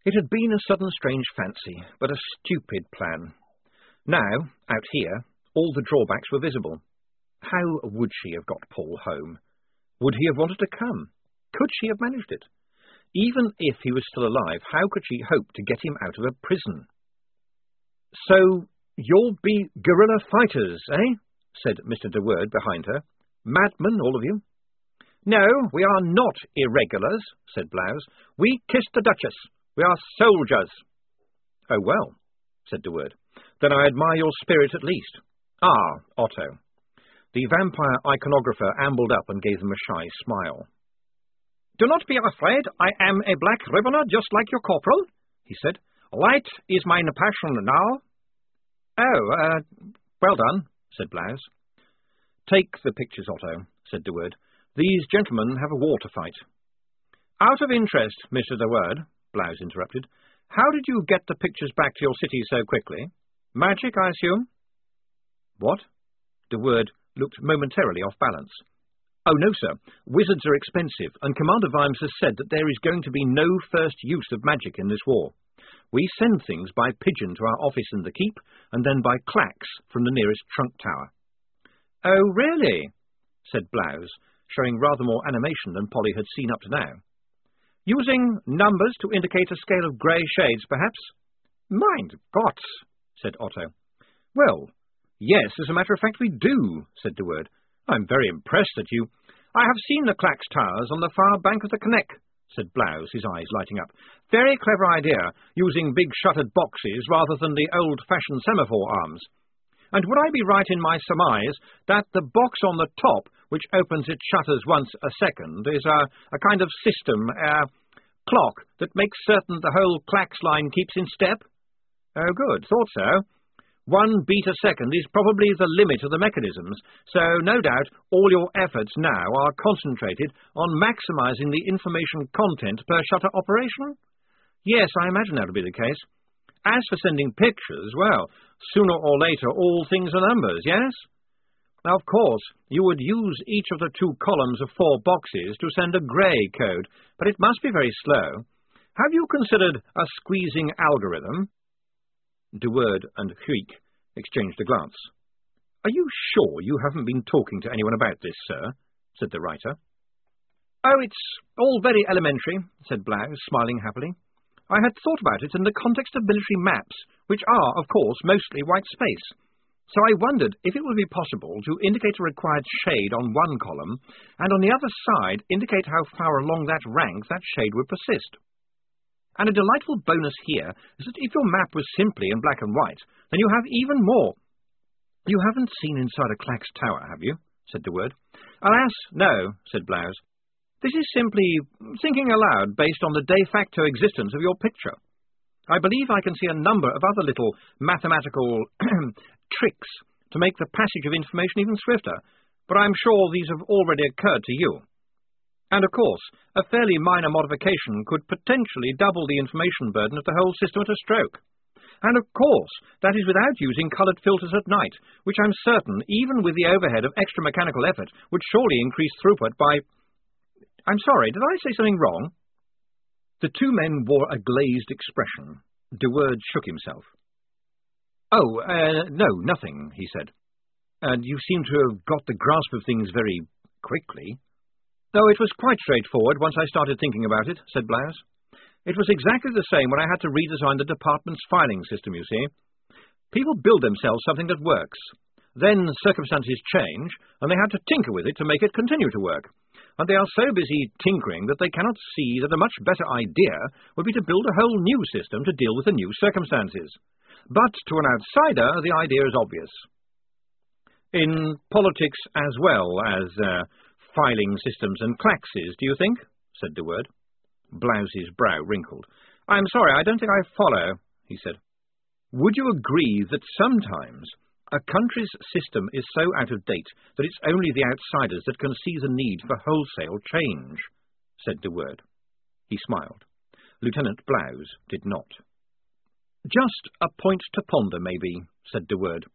It had been a sudden strange fancy, but a stupid plan. Now, out here, all the drawbacks were visible. How would she have got Paul home? Would he have wanted to come? Could she have managed it? Even if he was still alive, how could she hope to get him out of a prison? "So, you'll be guerrilla fighters, eh?" said Mr. de Worde behind her. "Madmen, all of you." "No, we are not irregulars," said Blouse. "We kissed the Duchess. We are soldiers." "Oh, well," said de Worde. "Then I admire your spirit at least." "Ah, Otto." The vampire iconographer ambled up and gave them a shy smile. "Do not be afraid, I am a black ribboner just like your corporal," he said. "Light is mine passion now." "Oh, well done," said Blouse. "Take the pictures, Otto," said de Worde. "These gentlemen have a war to fight." "Out of interest, Mr. de Worde," Blouse interrupted, "how did you get the pictures back to your city so quickly? Magic, I assume?" "What?" De Worde looked momentarily off balance. "Oh, no, sir. Wizards are expensive, and Commander Vimes has said that there is going to be no first use of magic in this war. We send things by pigeon to our office in the keep, and then by clacks from the nearest trunk tower." "Oh, really?" said Blouse, showing rather more animation than Polly had seen up to now. "Using numbers to indicate a scale of grey shades, perhaps?" "Mein Gott," said Otto. "Well, yes, as a matter of fact we do," said de Worde. "I'm very impressed at you." "I have seen the Clacks Towers on the far bank of the Kneck," said Blouse, his eyes lighting up. "Very clever idea, using big shuttered boxes rather than the old-fashioned semaphore arms. And would I be right in my surmise that the box on the top, which opens its shutters once a second, is a kind of system, clock, that makes certain the whole Clacks line keeps in step?" "Oh, good. Thought so. 1 beat a second is probably the limit of the mechanisms, so no doubt all your efforts now are concentrated on maximising the information content per shutter operation?" "Yes, I imagine that'll be the case. As for sending pictures, well, sooner or later all things are numbers, yes? Now, of course, you would use each of the 2 columns of 4 boxes to send a grey code, but it must be very slow. Have you considered a squeezing algorithm?" De Worde and Huic exchanged a glance. "Are you sure you haven't been talking to anyone about this, sir?" said the writer. "Oh, it's all very elementary," said Blouse, smiling happily. "I had thought about it in the context of military maps, which are, of course, mostly white space. So I wondered if it would be possible to indicate a required shade on one column, and on the other side indicate how far along that rank that shade would persist. And a delightful bonus here is that if your map was simply in black and white, then you have even more." "You haven't seen inside a Clacks Tower, have you?" said de Worde. "Alas, no," said Blouse. "This is simply thinking aloud based on the de facto existence of your picture. I believe I can see a number of other little mathematical tricks to make the passage of information even swifter, but I'm sure these have already occurred to you. And, of course, a fairly minor modification could potentially double the information burden of the whole system at a stroke. And, of course, that is without using coloured filters at night, which I'm certain, even with the overhead of extra mechanical effort, would surely increase throughput by... I'm sorry, did I say something wrong?" The 2 men wore a glazed expression. De Worde shook himself. "Oh, no, nothing," he said. "And you seem to have got the grasp of things very quickly." "Oh, it was quite straightforward once I started thinking about it," said Blouse. "It was exactly the same when I had to redesign the department's filing system, you see. People build themselves something that works. Then circumstances change, and they have to tinker with it to make it continue to work. And they are so busy tinkering that they cannot see that a much better idea would be to build a whole new system to deal with the new circumstances. But to an outsider, the idea is obvious." "In politics as well as filing systems and claxes, do you think?" said de Worde. Blouse's brow wrinkled. "I'm sorry, I don't think I follow," he said. "Would you agree that sometimes a country's system is so out of date that it's only the outsiders that can see the need for wholesale change?" said de Worde. He smiled. Lieutenant Blouse did not. "Just a point to ponder, maybe," said de Worde.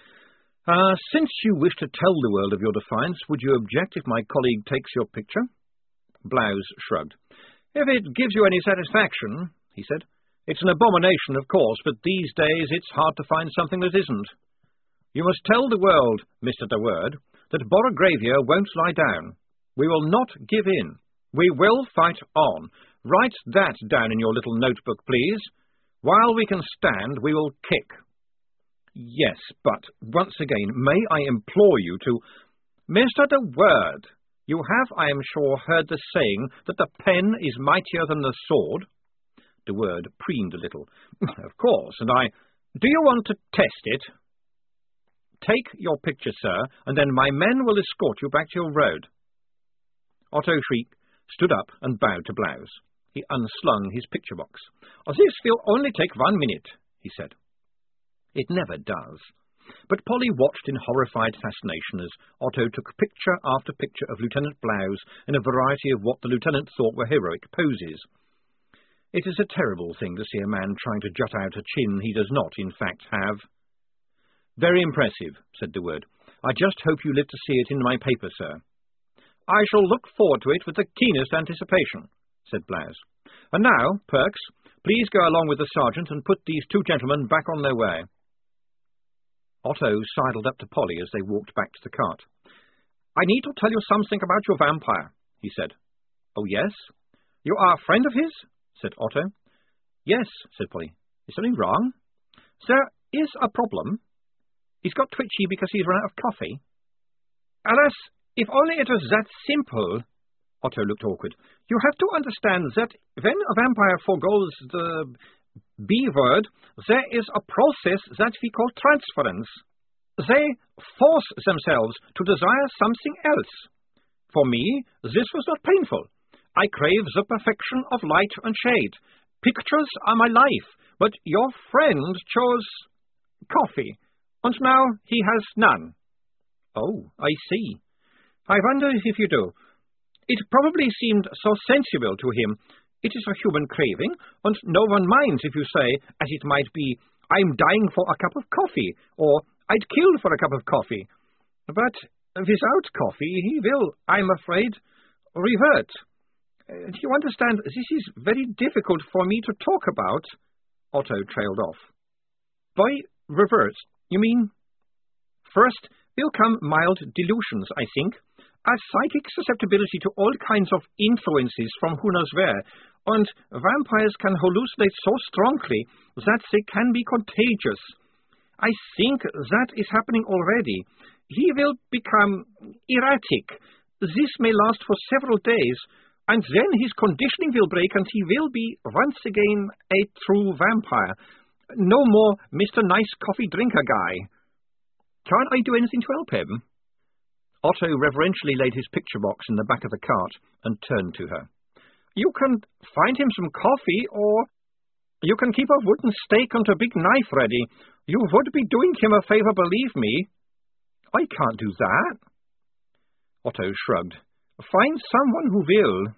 Since you wish to tell the world of your defiance, would you object if my colleague takes your picture?" Blouse shrugged. "If it gives you any satisfaction," he said. It's an abomination, of course, but these days it's hard to find something that isn't. You must tell the world, Mr. De Word, that Borragravia won't lie down. We will not give in. We will fight on. Write that down in your little notebook, please. While we can stand, we will kick. Yes, but, once again, may I implore you to... Mr. De Word, you have, I am sure, heard the saying that the pen is mightier than the sword. De Word preened a little. Of course, and I... Do you want to test it? Take your picture, sir, and then my men will escort you back to your road. Otto Schreck stood up and bowed to Blouse. He unslung his picture box. This will only take 1 minute, he said. It never does. But Polly watched in horrified fascination as Otto took picture after picture of Lieutenant Blouse in a variety of what the lieutenant thought were heroic poses. It is a terrible thing to see a man trying to jut out a chin he does not, in fact, have. Very impressive, said De Word. I just hope you live to see it in my paper, sir. I shall look forward to it with the keenest anticipation, said Blouse. And now, Perks, please go along with the sergeant and put these two gentlemen back on their way. Otto sidled up to Polly as they walked back to the cart. I need to tell you something about your vampire, he said. Oh, yes? You are a friend of his? Said Otto. Yes, said Polly. Is something wrong? There is a problem. He's got twitchy because he's run out of coffee. Alas, if only it was that simple. Otto looked awkward. You have to understand that when a vampire forgoes the B word, there is a process that we call transference. They force themselves to desire something else. For me, this was not painful. I crave the perfection of light and shade. Pictures are my life, but your friend chose coffee, and now he has none. Oh, I see. I wonder if you do. It probably seemed so sensible to him. It is a human craving, and no one minds if you say, as it might be, I'm dying for a cup of coffee, or I'd kill for a cup of coffee. But without coffee, he will, I'm afraid, revert. Do you understand, this is very difficult for me to talk about. Otto trailed off. By revert, you mean? First will come mild delusions, I think. A psychic susceptibility to all kinds of influences from who knows where, and vampires can hallucinate so strongly that they can be contagious. I think that is happening already. He will become erratic. This may last for several days, and then his conditioning will break and he will be once again a true vampire. No more Mr. Nice Coffee Drinker guy. Can't I do anything to help him? Otto reverentially laid his picture box in the back of the cart and turned to her. You can find him some coffee, or you can keep a wooden stake and a big knife ready. You would be doing him a favour, believe me. I can't do that. Otto shrugged. Find someone who will.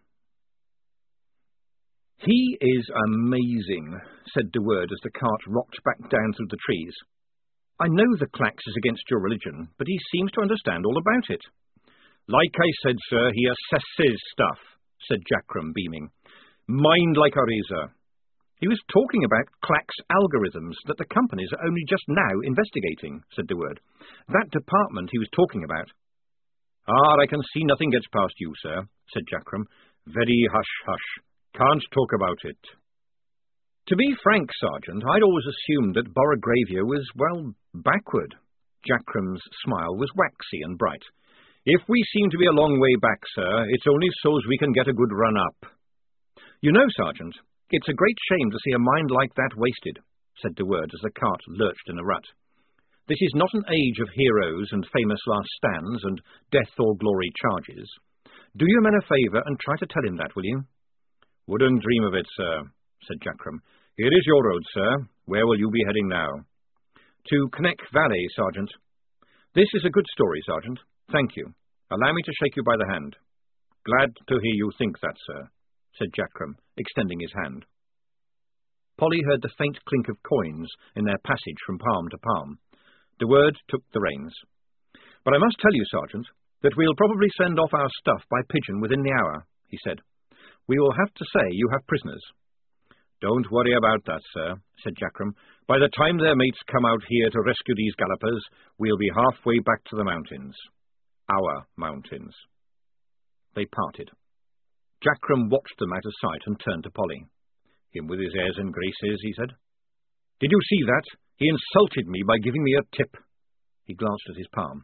He is amazing, said De Word as the cart rocked back down through the trees. I know the Clax is against your religion, but he seems to understand all about it. Like I said, sir, he assesses stuff, said Jackram, beaming. Mind like a razor. He was talking about Clax algorithms that the companies are only just now investigating, said De Word. That department he was talking about. I can see nothing gets past you, sir, said Jackram. Very hush-hush. Can't talk about it. To be frank, Sergeant, I'd always assumed that Borragravia was, well, backward. Jackram's smile was waxy and bright. If we seem to be a long way back, sir, it's only so's we can get a good run up. You know, Sergeant, it's a great shame to see a mind like that wasted, said De Word as the cart lurched in a rut. This is not an age of heroes and famous last stands and death or glory charges. Do your men a favour and try to tell him that, will you? Wouldn't dream of it, sir, said Jackram. Here is your road, sir. Where will you be heading now? To Kneck Valley, Sergeant. This is a good story, Sergeant. Thank you. Allow me to shake you by the hand. Glad to hear you think that, sir, said Jackram, extending his hand. Polly heard the faint clink of coins in their passage from palm to palm. De Word took the reins. But I must tell you, Sergeant, that we'll probably send off our stuff by pigeon within the hour, he said. We will have to say you have prisoners. "Don't worry about that, sir," said Jackram. "By the time their mates come out here to rescue these gallopers, we'll be halfway back to the mountains. Our mountains." They parted. Jackram watched them out of sight and turned to Polly. "Him with his airs and graces," he said. "Did you see that? He insulted me by giving me a tip." He glanced at his palm.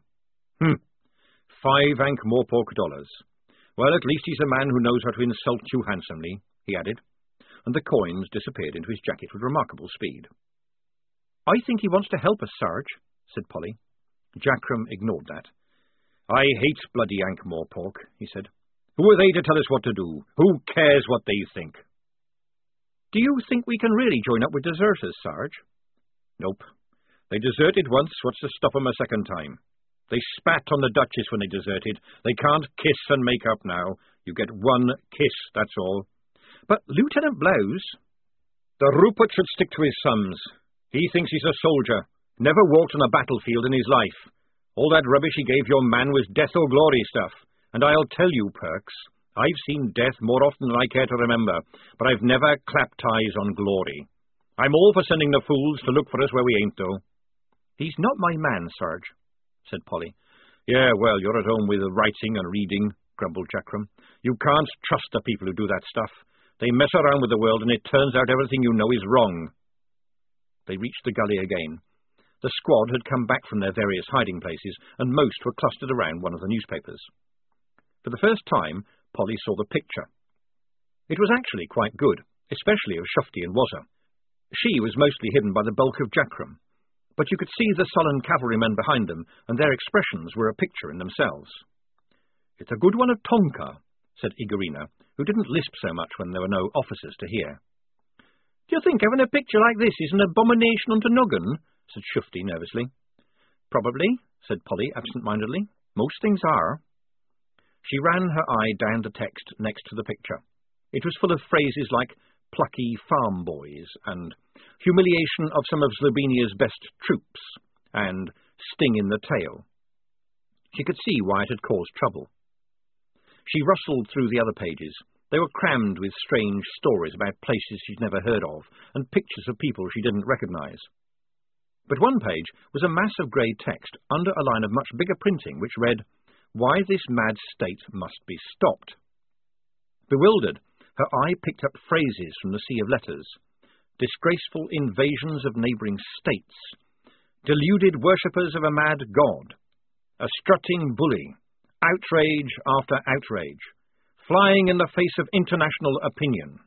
$5 Ankh-Morpork dollars. Well, at least he's a man who knows how to insult you handsomely," he added, and the coins disappeared into his jacket with remarkable speed. "I think he wants to help us, Sarge," said Polly. Jackram ignored that. "I hate bloody Ankh-Morpork," he said. "Who are they to tell us what to do? Who cares what they think?" "Do you think we can really join up with deserters, Sarge?" "Nope. They deserted once, what's to stop 'em a second time? They spat on the Duchess when they deserted. They can't kiss and make up now. You get one kiss, that's all." "But Lieutenant Blouse—" "The Rupert should stick to his sums. He thinks he's a soldier, never walked on a battlefield in his life. All that rubbish he gave your man was death or glory stuff. And I'll tell you, Perks, I've seen death more often than I care to remember, but I've never clapped eyes on glory. I'm all for sending the fools to look for us where we ain't, though." "He's not my man, Sarge," said Polly. "Yeah, well, you're at home with writing and reading," grumbled Jackram. "You can't trust the people who do that stuff. They mess around with the world, and it turns out everything you know is wrong." They reached the gully again. The squad had come back from their various hiding places, and most were clustered around one of the newspapers. For the first time, Polly saw the picture. It was actually quite good, especially of Shufti and Wazza. She was mostly hidden by the bulk of Jackram, but you could see the sullen cavalrymen behind them, and their expressions were a picture in themselves. "It's a good one of Tonka," said Igorina, who didn't lisp so much when there were no officers to hear. "Do you think having a picture like this is an abomination unto Noggin?" said Shufti nervously. "Probably," said Polly absent-mindedly. "Most things are." She ran her eye down the text next to the picture. It was full of phrases like "plucky farm boys" and "humiliation of some of Slovenia's best troops" and "sting in the tail." She could see why it had caused trouble. She rustled through the other pages. They were crammed with strange stories about places she'd never heard of and pictures of people she didn't recognize. But one page was a mass of grey text under a line of much bigger printing which read, "Why this mad state must be stopped." Bewildered, her eye picked up phrases from the sea of letters. "Disgraceful invasions of neighbouring states," "deluded worshippers of a mad god," "a strutting bully," "outrage after outrage," "flying in the face of international opinion."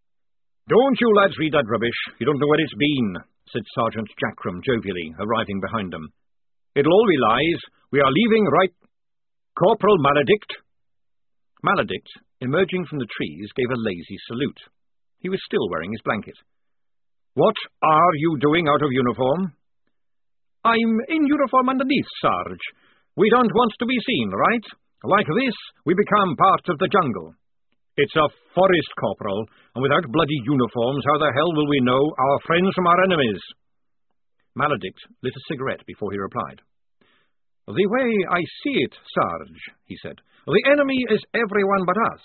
"Don't you lads read that rubbish. You don't know where it's been," said Sergeant Jackram jovially, arriving behind them. "It'll all be lies. We are leaving right... Corporal Maledict." Maledict, emerging from the trees, gave a lazy salute. He was still wearing his blanket. "What are you doing out of uniform?" "I'm in uniform underneath, Sarge. We don't want to be seen, right? Like this, we become part of the jungle." "It's a forest, Corporal, and without bloody uniforms, how the hell will we know our friends from our enemies?" Maledict lit a cigarette before he replied. "The way I see it, Sarge," he said, "the enemy is everyone but us."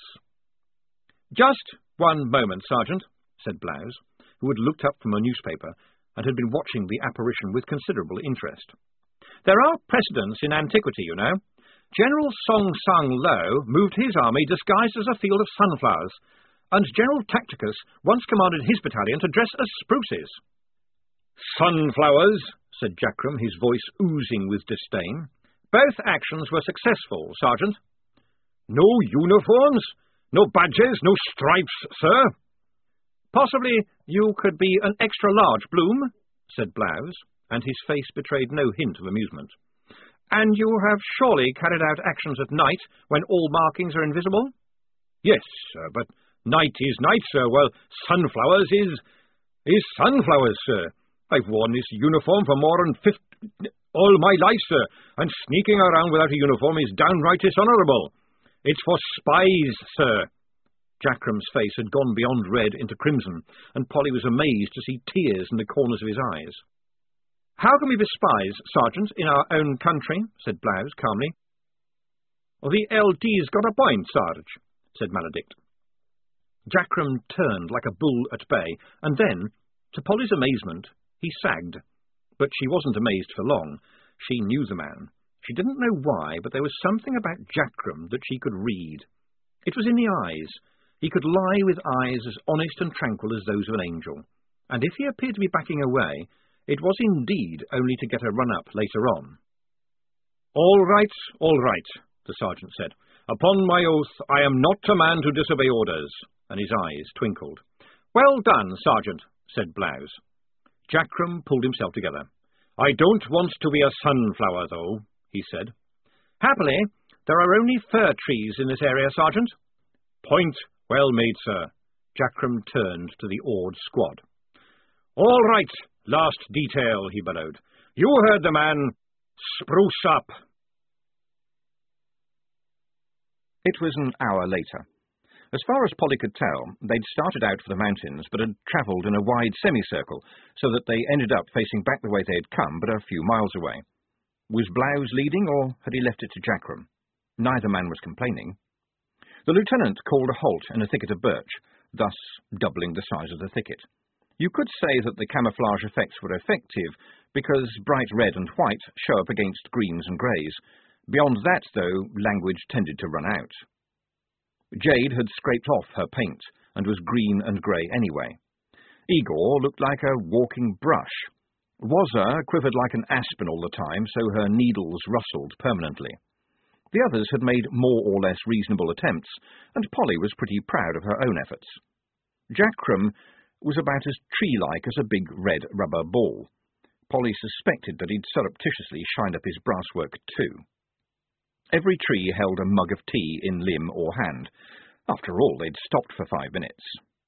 "Just one moment, Sergeant," said Blouse, who had looked up from a newspaper and had been watching the apparition with considerable interest. "There are precedents in antiquity, you know. General Song Sang Lo moved his army disguised as a field of sunflowers, and General Tacticus once commanded his battalion to dress as spruces." "Sunflowers," said Jackram, his voice oozing with disdain. "Both actions were successful, Sergeant." "No uniforms? No badges? No stripes, sir?" "Possibly you could be an extra-large Bloom," said Blouse, and his face betrayed no hint of amusement. "And you have surely carried out actions at night, when all markings are invisible?" "Yes, sir, but night is night, sir, while sunflowers is sunflowers, sir. I've worn this uniform for more than all my life, sir, and sneaking around without a uniform is downright dishonourable. It's for spies, sir." Jackram's face had gone beyond red into crimson, and Polly was amazed to see tears in the corners of his eyes. "How can we be spies, Sergeant, in our own country?" said Blouse calmly. "The LD's got a point, Sarge," said Maledict. Jackram turned like a bull at bay, and then, to Polly's amazement, he sagged. But she wasn't amazed for long. She knew the man. She didn't know why, but there was something about Jackram that she could read. It was in the eyes. He could lie with eyes as honest and tranquil as those of an angel. And if he appeared to be backing away, it was indeed only to get a run-up later on. All right, the sergeant said. Upon my oath, I am not a man to disobey orders, and his eyes twinkled. Well done, Sergeant, said Blouse. Jackram pulled himself together. I don't want to be a sunflower, though, he said. Happily, there are only fir trees in this area, Sergeant. Point well made, sir. Jackram turned to the awed squad. All right, last detail, he bellowed. You heard the man. Spruce up. It was an hour later. As far as Polly could tell, they'd started out for the mountains, but had travelled in a wide semicircle, so that they ended up facing back the way they had come, but a few miles away. Was Blouse leading, or had he left it to Jackram? Neither man was complaining. The lieutenant called a halt in a thicket of birch, thus doubling the size of the thicket. You could say that the camouflage effects were effective, because bright red and white show up against greens and greys. Beyond that, though, language tended to run out. Jade had scraped off her paint, and was green and grey anyway. Igor looked like a walking brush. Wazza quivered like an aspen all the time, so her needles rustled permanently. The others had made more or less reasonable attempts, and Polly was pretty proud of her own efforts. Jackram was about as tree-like as a big red rubber ball. Polly suspected that he'd surreptitiously shined up his brasswork too. Every tree held a mug of tea in limb or hand. After all, they'd stopped for 5 minutes.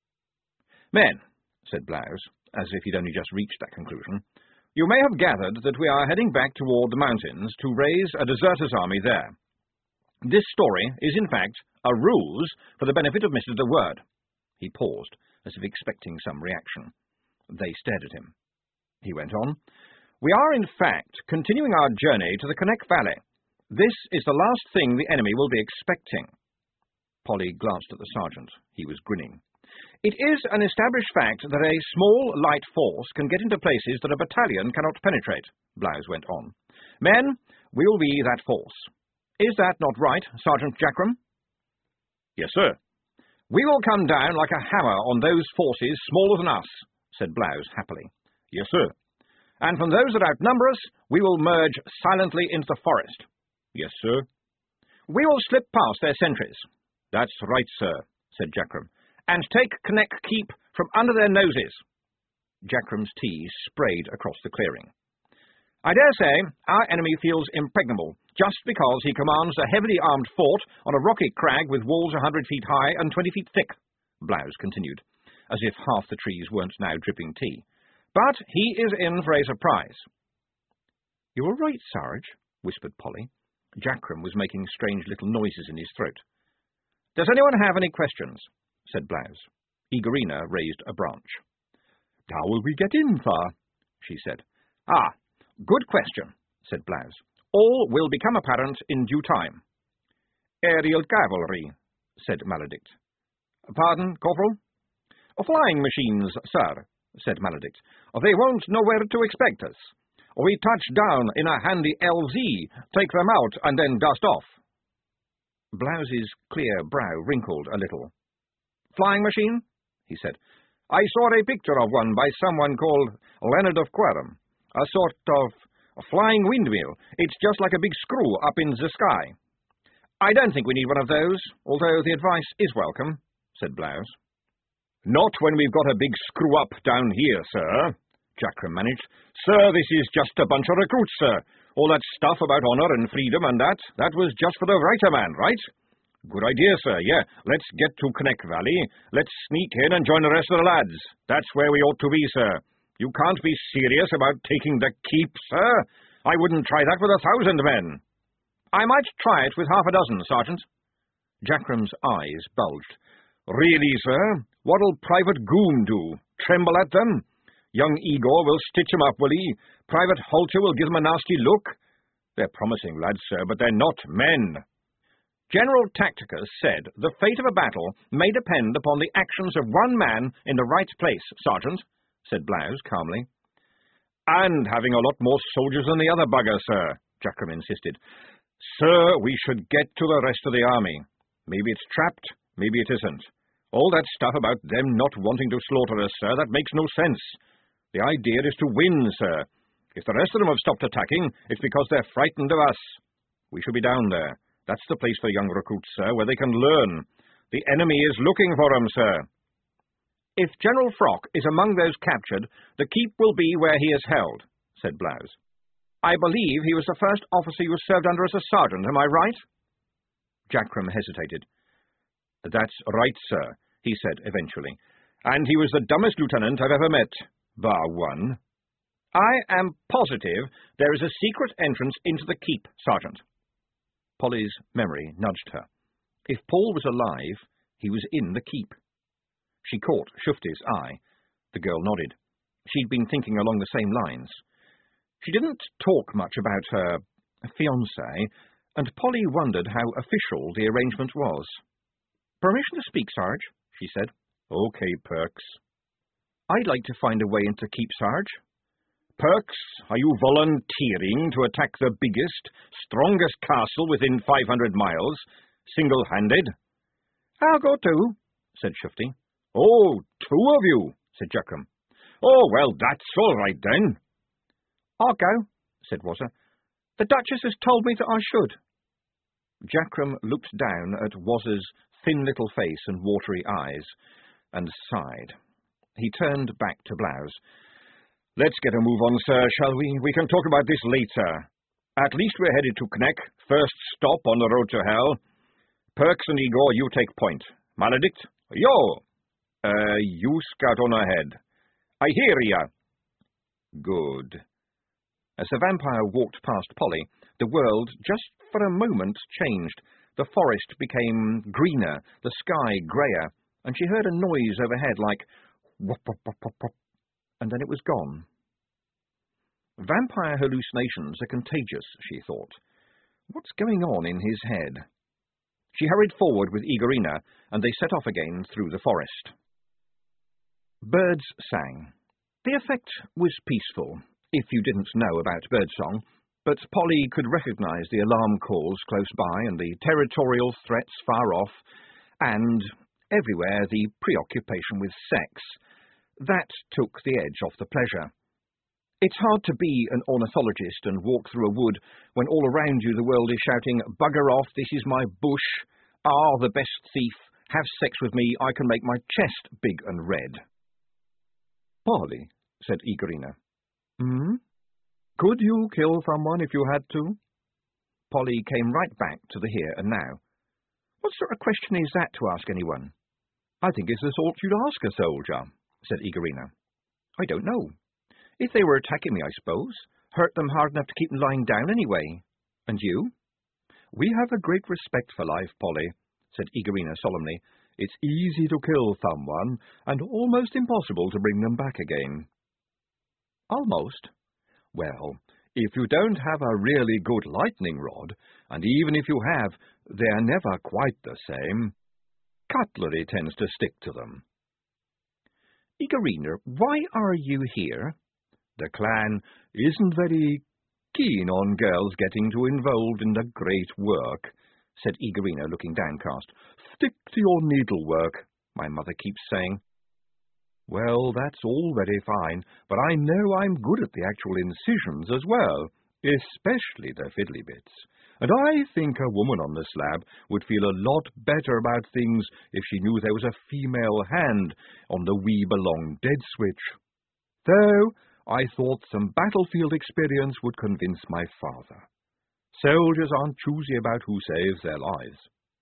Men, said Blouse, as if he'd only just reached that conclusion, you may have gathered that we are heading back toward the mountains to raise a deserters' army there. This story is, in fact, a ruse for the benefit of Mr. De Word. He paused, as if expecting some reaction. They stared at him. He went on, We are, in fact, continuing our journey to the Connect Valley. This is the last thing the enemy will be expecting. Polly glanced at the sergeant. He was grinning. It is an established fact that a small, light force can get into places that a battalion cannot penetrate, Blouse went on. Men, we will be that force. Is that not right, Sergeant Jackram? Yes, sir. We will come down like a hammer on those forces smaller than us, said Blouse happily. Yes, sir. And from those that outnumber us, we will merge silently into the forest. Yes, sir. We will slip past their sentries. That's right, sir, said Jackram, and take Connect Keep from under their noses. Jackram's tea sprayed across the clearing. I dare say our enemy feels impregnable, just because he commands a heavily armed fort on a rocky crag with walls 100 feet high and 20 feet thick, Blouse continued, as if half the trees weren't now dripping tea. But he is in for a surprise. You are right, Sarge, whispered Polly. Jackram was making strange little noises in his throat. Does anyone have any questions? Said Blouse. Igorina raised a branch. How will we get in, Sir? She said. Ah, good question, said Blouse. All will become apparent in due time. Aerial cavalry, said Maledict. Pardon, Corporal? Flying machines, sir, said Maledict. They won't know where to expect us. We touch down in a handy LZ, take them out, and then dust off. Blouse's clear brow wrinkled a little. Flying machine? He said. I saw a picture of one by someone called Leonard of Quorum. A sort of flying windmill. It's just like a big screw up in the sky. I don't think we need one of those, although the advice is welcome, said Blouse. Not when we've got a big screw up down here, sir, Jackram managed. Sir, this is just a bunch of recruits, sir. All that stuff about honour and freedom and that was just for the writer man, right? Good idea, sir, yeah. Let's get to Connect Valley. Let's sneak in and join the rest of the lads. That's where we ought to be, sir. You can't be serious about taking the keep, sir. I wouldn't try that with 1,000 men. I might try it with 6, Sergeant. Jackram's eyes bulged. Really, sir? What'll Private Goom do? Tremble at them? Young Igor will stitch him up, will he? Private Holter will give them a nasty look. They're promising lads, sir, but they're not men. General Tacticus said the fate of a battle may depend upon the actions of one man in the right place, Sergeant, said Blouse calmly. And having a lot more soldiers than the other bugger, sir, Jackram insisted. Sir, we should get to the rest of the army. Maybe it's trapped, maybe it isn't. All that stuff about them not wanting to slaughter us, sir, that makes no sense. The idea is to win, sir. If the rest of them have stopped attacking, it's because they're frightened of us. We should be down there. That's the place for young recruits, sir, where they can learn. The enemy is looking for them, sir. If General Frock is among those captured, the keep will be where he is held, said Blouse. I believe he was the first officer you served under as a sergeant, am I right? Jackram hesitated. That's right, sir, he said eventually. And he was the dumbest lieutenant I've ever met, bar one. I am positive there is a secret entrance into the keep, Sergeant. Polly's memory nudged her. If Paul was alive, he was in the keep. She caught Shufti's eye. The girl nodded. She'd been thinking along the same lines. She didn't talk much about her fiancé, and Polly wondered how official the arrangement was. Permission to speak, Sarge, she said. Okay, Perks. I'd like to find a way into keep, Sarge. Perks, are you volunteering to attack the biggest, strongest castle within 500 miles, single-handed? I'll go too, said Shufti. Oh, 2 of you, said Jackram. Oh, well, that's all right, then. I'll go, said Wazza. The Duchess has told me that I should. Jackram looked down at Wazza's thin little face and watery eyes, and sighed. He turned back to Blouse. Let's get a move on, sir, shall we? We can talk about this later. At least we're headed to Kneck, first stop on the road to hell. Perks and Igor, you take point. Maledict, yo! You scout on ahead. I hear ya. Good. As the vampire walked past Polly, the world, just for a moment, changed. The forest became greener, the sky greyer, and she heard a noise overhead like whop, whop, whop, whop, whop, and then it was gone. Vampire hallucinations are contagious, she thought. What's going on in his head? She hurried forward with Igorina, and they set off again through the forest. Birds sang. The effect was peaceful, if you didn't know about birdsong, but Polly could recognize the alarm calls close by and the territorial threats far off, and everywhere the preoccupation with sex. That took the edge off the pleasure. It's hard to be an ornithologist and walk through a wood when all around you the world is shouting, "Bugger off, this is my bush. Ah, the best thief. Have sex with me, I can make my chest big and red." Polly, said Igorina. Could you kill someone if you had to? Polly came right back to the here and now. What sort of question is that to ask anyone? I think it's the sort you'd ask a soldier, said Igorina. I don't know. If they were attacking me, I suppose. Hurt them hard enough to keep them lying down anyway. And you? We have a great respect for life, Polly, said Igorina solemnly. It's easy to kill someone, and almost impossible to bring them back again. Almost. Well, if you don't have a really good lightning rod, and even if you have, they're never quite the same. Cutlery tends to stick to them. Igorina, why are you here? The clan isn't very keen on girls getting too involved in the great work, said Igorina, looking downcast. Stick to your needlework, my mother keeps saying. Well, that's all very fine, but I know I'm good at the actual incisions as well, especially the fiddly bits. And I think a woman on the slab would feel a lot better about things if she knew there was a female hand on the We Belong Dead switch. Though I thought some battlefield experience would convince my father. Soldiers aren't choosy about who saves their lives.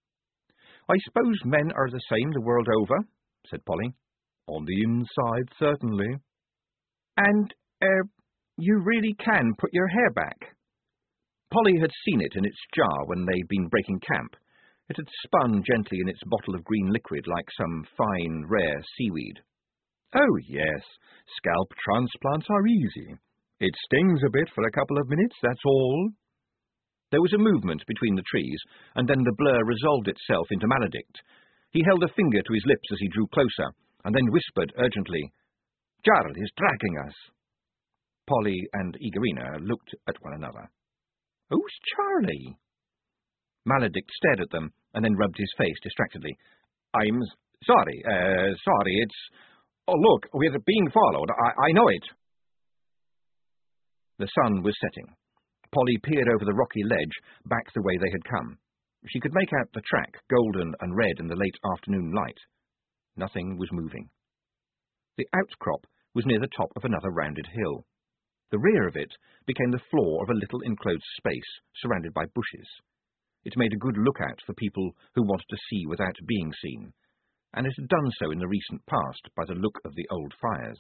I suppose men are the same the world over, said Polly. On the inside, certainly. And, you really can put your hair back? Polly had seen it in its jar when they'd been breaking camp. It had spun gently in its bottle of green liquid like some fine, rare seaweed. Oh, yes, scalp transplants are easy. It stings a bit for a couple of minutes, that's all. There was a movement between the trees, and then the blur resolved itself into Maledict. He held a finger to his lips as he drew closer, and then whispered urgently, "Jarl is tracking us." Polly and Egerina looked at one another. "Who's Charlie?" Maledict stared at them, and then rubbed his face distractedly. "I'm sorry, it's... Oh, look, we're being followed. I know it." The sun was setting. Polly peered over the rocky ledge, back the way they had come. She could make out the track, golden and red in the late afternoon light. Nothing was moving. The outcrop was near the top of another rounded hill. The rear of it became the floor of a little enclosed space, surrounded by bushes. It made a good lookout for people who wanted to see without being seen, and it had done so in the recent past by the look of the old fires.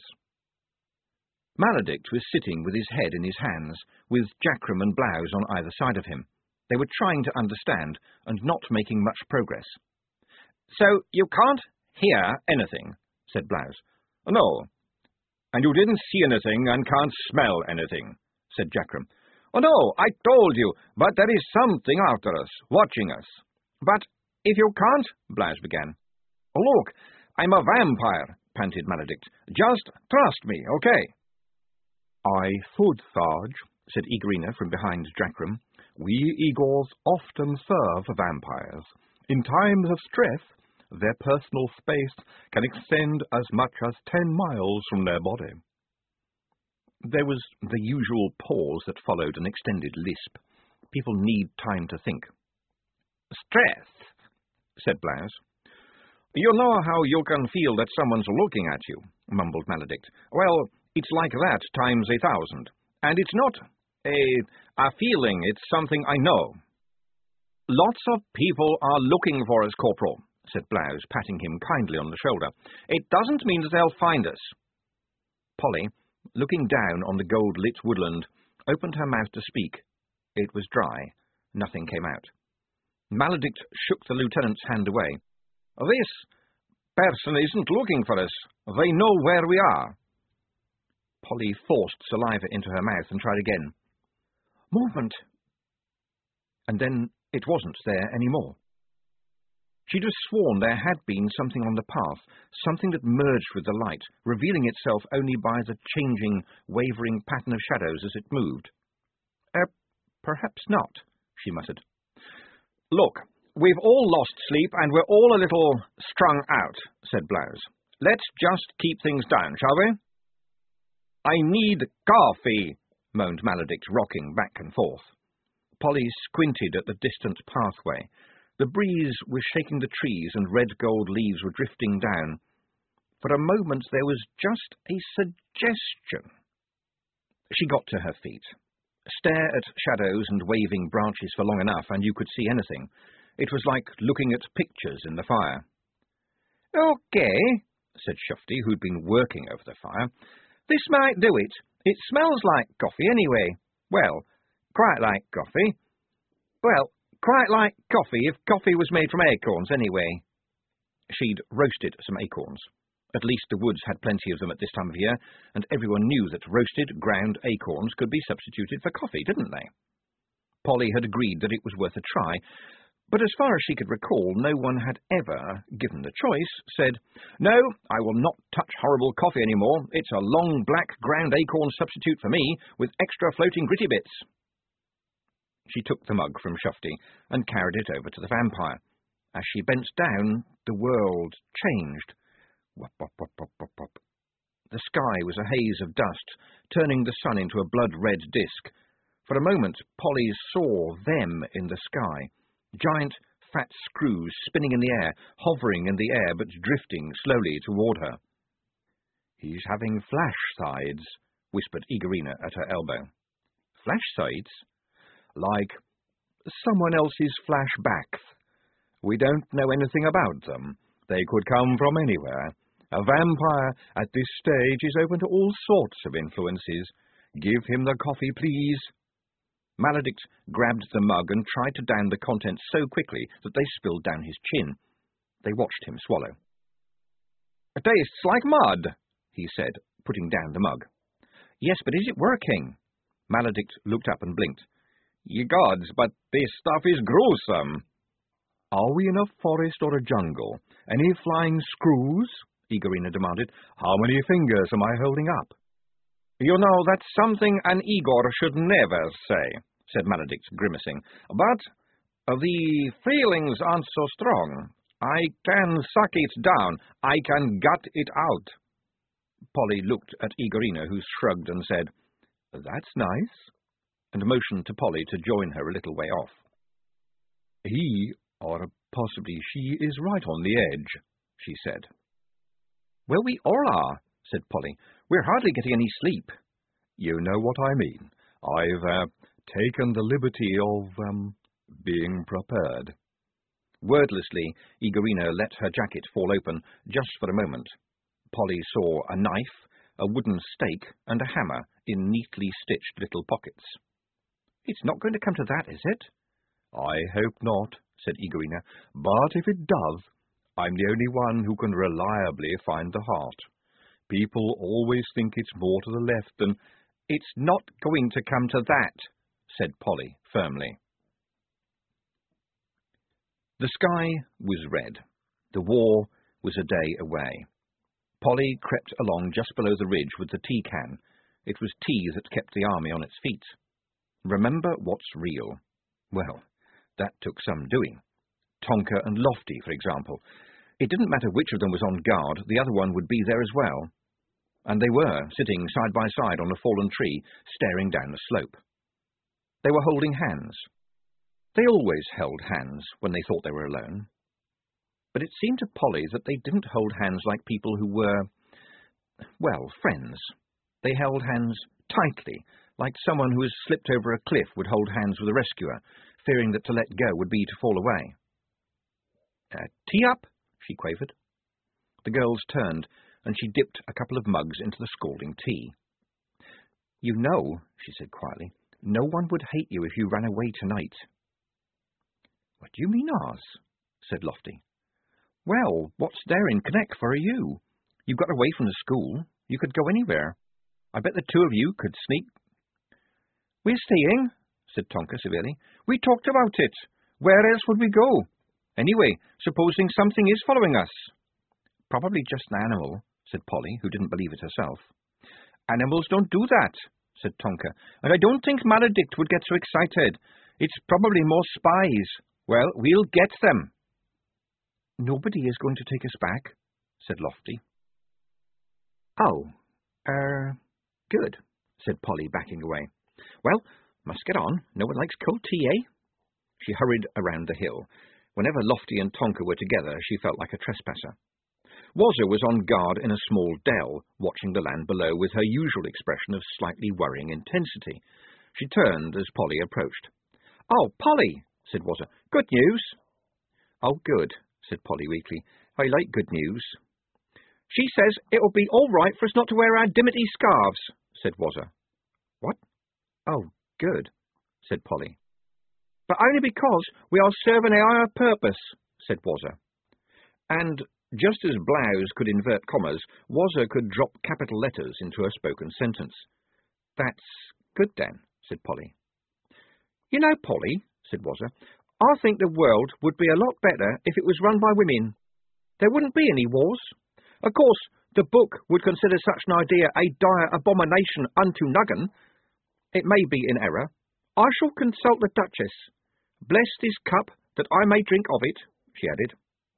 Maledict was sitting with his head in his hands, with Jackram and Blouse on either side of him. They were trying to understand, and not making much progress. "So you can't hear anything," said Blouse. "No. And you didn't see anything and can't smell anything," said Jackram. "Oh, no, I told you, but there is something after us, watching us." "But if you can't—" Blouse began. "Oh, look, I'm a vampire," panted Maledict. "Just trust me, okay?" "I thought, Sarge," said Egerina from behind Jackram, "we Igors often serve vampires. In times of stress, their personal space can extend as much as 10 miles from their body." There was the usual pause that followed an extended lisp. People need time to think. "Stress," said Blouse. "You know how you can feel that someone's looking at you," mumbled Maledict. "Well, it's like that times 1,000. And it's not a feeling, it's something I know." "Lots of people are looking for us, Corporal," said Blouse, patting him kindly on the shoulder. "It doesn't mean that they'll find us." Polly, looking down on the gold-lit woodland, opened her mouth to speak. It was dry. Nothing came out. Maledict shook the lieutenant's hand away. "This person isn't looking for us. They know where we are." Polly forced saliva into her mouth and tried again. "Movement!" And then it wasn't there any more. She'd have sworn there had been something on the path, something that merged with the light, revealing itself only by the changing, wavering pattern of shadows as it moved. Perhaps not," she muttered. "Look, we've all lost sleep, and we're all a little strung out," said Blouse. "Let's just keep things down, shall we?" "I need coffee," moaned Maledict, rocking back and forth. Polly squinted at the distant pathway. The breeze was shaking the trees, and red-gold leaves were drifting down. For a moment there was just a suggestion. She got to her feet. Stare at shadows and waving branches for long enough, and you could see anything. It was like looking at pictures in the fire. "Okay," said Shufti, who'd been working over the fire. "This might do it. It smells like coffee anyway. Well, quite like coffee. Well, quite like coffee if coffee was made from acorns anyway." She'd roasted some acorns. At least the woods had plenty of them at this time of year, and everyone knew that roasted, ground acorns could be substituted for coffee, didn't they? Polly had agreed that it was worth a try, but as far as she could recall, no one had ever, given the choice, said, "No, I will not touch horrible coffee any more. It's a long, black, ground acorn substitute for me, with extra floating gritty bits." She took the mug from Shufti and carried it over to the vampire. As she bent down, the world changed. Wop, wop, wop, wop, wop, wop. The sky was a haze of dust, turning the sun into a blood-red disk. For a moment, Polly saw them in the sky. Giant, fat screws spinning in the air, hovering in the air but drifting slowly toward her. "He's having flash sides," whispered Egerina at her elbow. "Flash sides?" "Like someone else's flashbacks. We don't know anything about them. They could come from anywhere. A vampire at this stage is open to all sorts of influences. Give him the coffee, please." Maledict grabbed the mug and tried to down the contents so quickly that they spilled down his chin. They watched him swallow. "It tastes like mud," he said, putting down the mug. "Yes, but is it working?" Maledict looked up and blinked. Ye gods, but this stuff is gruesome. Are we in a forest or a jungle? Any flying screws? Igorina demanded. How many fingers am I holding up? You know, that's something an Igor should never say, said Maledict, grimacing. But the feelings aren't so strong. I can suck it down. I can gut it out. Polly looked at Igorina, who shrugged and said, That's nice, and motioned to Polly to join her a little way off. He, or possibly she, is right on the edge, she said. Well, we all are, said Polly. We're hardly getting any sleep. You know what I mean. I've taken the liberty of being prepared. Wordlessly, Igorina let her jacket fall open just for a moment. Polly saw a knife, a wooden stake, and a hammer in neatly stitched little pockets. It's not going to come to that, is it? I hope not, said Igorina, but if it does, I'm the only one who can reliably find the heart. People always think it's more to the left than... It's not going to come to that, said Polly firmly. The sky was red. The war was a day away. Polly crept along just below the ridge with the tea can. It was tea that kept the army on its feet. Remember what's real. Well, that took some doing. Tonka and Lofty, for example. It didn't matter which of them was on guard, the other one would be there as well. And they were, sitting side by side on a fallen tree, staring down the slope. They were holding hands. They always held hands when they thought they were alone. But it seemed to Polly that they didn't hold hands like people who were, well, friends. They held hands tightly, like someone who has slipped over a cliff would hold hands with a rescuer, fearing that to let go would be to fall away. Tea up, she quavered. The girls turned, and she dipped a couple of mugs into the scalding tea. You know, she said quietly, no one would hate you if you ran away tonight. What do you mean, Oz? Said Lofty. Well, what's there in Connect for you? You got away from the school. You could go anywhere. I bet the two of you could sneak. We're staying, said Tonka severely. We talked about it. Where else would we go? Anyway, supposing something is following us. Probably just an animal, said Polly, who didn't believe it herself. Animals don't do that, said Tonka, and I don't think Maledict would get so excited. It's probably more spies. Well, we'll get them. Nobody is going to take us back, said Lofty. Oh, good, said Polly, backing away. Well, must get on. No one likes cold tea, eh? She hurried around the hill. Whenever Lofty and Tonka were together, she felt like a trespasser. Wazza was on guard in a small dell, watching the land below with her usual expression of slightly worrying intensity. She turned as Polly approached. Oh, Polly, said Wazza. Good news. Oh, good, said Polly weakly. I like good news. She says it'll be all right for us not to wear our dimity scarves, said Wazza. What? Oh, good, said Polly. But only because we are serving a higher purpose, said Wazza. And just as Blouse could invert commas, Wazza could drop capital letters into a spoken sentence. That's good, then, said Polly. You know, Polly, said Wazza, I think the world would be a lot better if it was run by women. There wouldn't be any wars. Of course, the book would consider such an idea a dire abomination unto Nuggan. It may be in error. I shall consult the Duchess. Bless this cup, that I may drink of it, she added.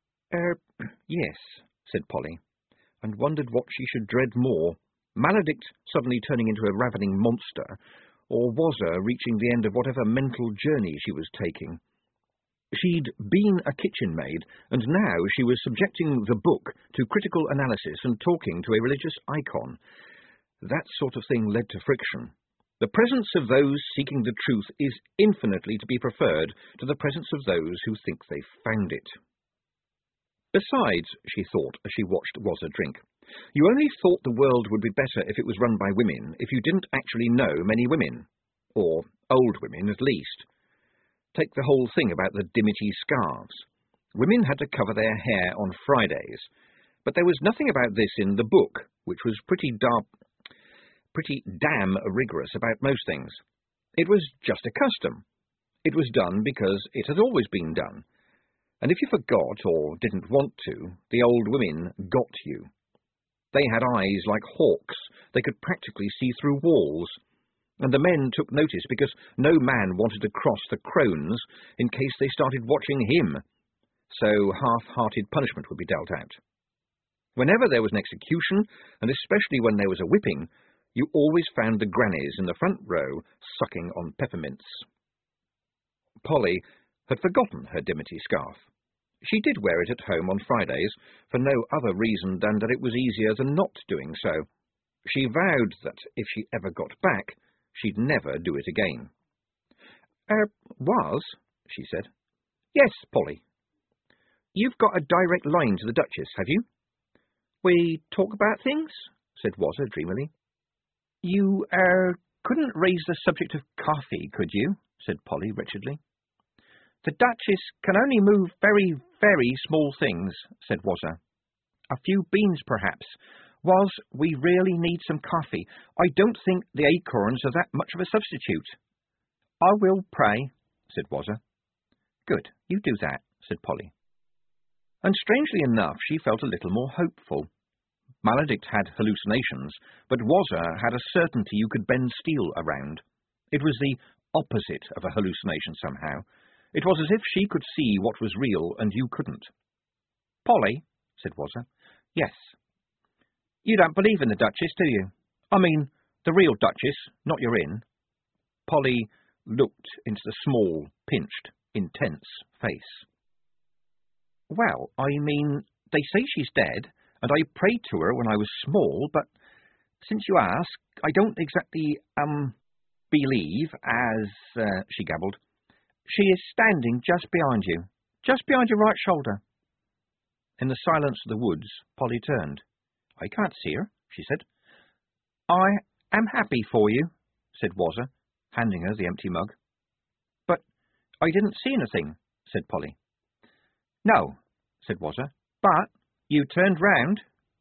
Yes, said Polly, and wondered what she should dread more, Maledict suddenly turning into a ravening monster, or Wazza reaching the end of whatever mental journey she was taking. She'd been a kitchen maid, and now she was subjecting the book to critical analysis and talking to a religious icon. That sort of thing led to friction. The presence of those seeking the truth is infinitely to be preferred to the presence of those who think they've found it. Besides, she thought as she watched Wazza drink, you only thought the world would be better if it was run by women if you didn't actually know many women. Or old women, at least. Take the whole thing about the dimity scarves. Women had to cover their hair on Fridays, but there was nothing about this in the book, which was pretty damn rigorous about most things. It was just a custom, It was done because it had always been done, and if you forgot or didn't want to, the old women got you. They had eyes like hawks. They could practically see through walls, and the men took notice because no man wanted to cross the crones in case they started watching him, so half-hearted punishment would be dealt out. Whenever there was an execution, and especially when there was a whipping, you always found the grannies in the front row sucking on peppermints. Polly had forgotten her dimity scarf. She did wear it at home on Fridays, for no other reason than that it was easier than not doing so. She vowed that if she ever got back, she'd never do it again. Was, she said. Yes, Polly. You've got a direct line to the Duchess, have you? We talk about things, said Wazza dreamily. You, couldn't raise the subject of coffee, could you? Said Polly wretchedly. The Duchess can only move very, very small things, said Wazza. A few beans, perhaps. Woz, we really need some coffee. I don't think the acorns are that much of a substitute. I will pray, said Wazza. Good, you do that, said Polly. And strangely enough, she felt a little more hopeful. Maledict had hallucinations, but Wazza had a certainty you could bend steel around. It was the opposite of a hallucination somehow. It was as if she could see what was real and you couldn't. Polly, said Wazza. Yes. You don't believe in the Duchess, do you? I mean, the real Duchess, not your in. Polly looked into the small, pinched, intense face. Well, I mean, they say she's dead, and I prayed to her when I was small, but since you ask, I don't exactly, believe, as, she gabbled. She is standing just behind you, just behind your right shoulder. In the silence of the woods, Polly turned. I can't see her, she said. I am happy for you, said Wazza, handing her the empty mug. But I didn't see anything, said Polly. No, said Wazza, but you turned round.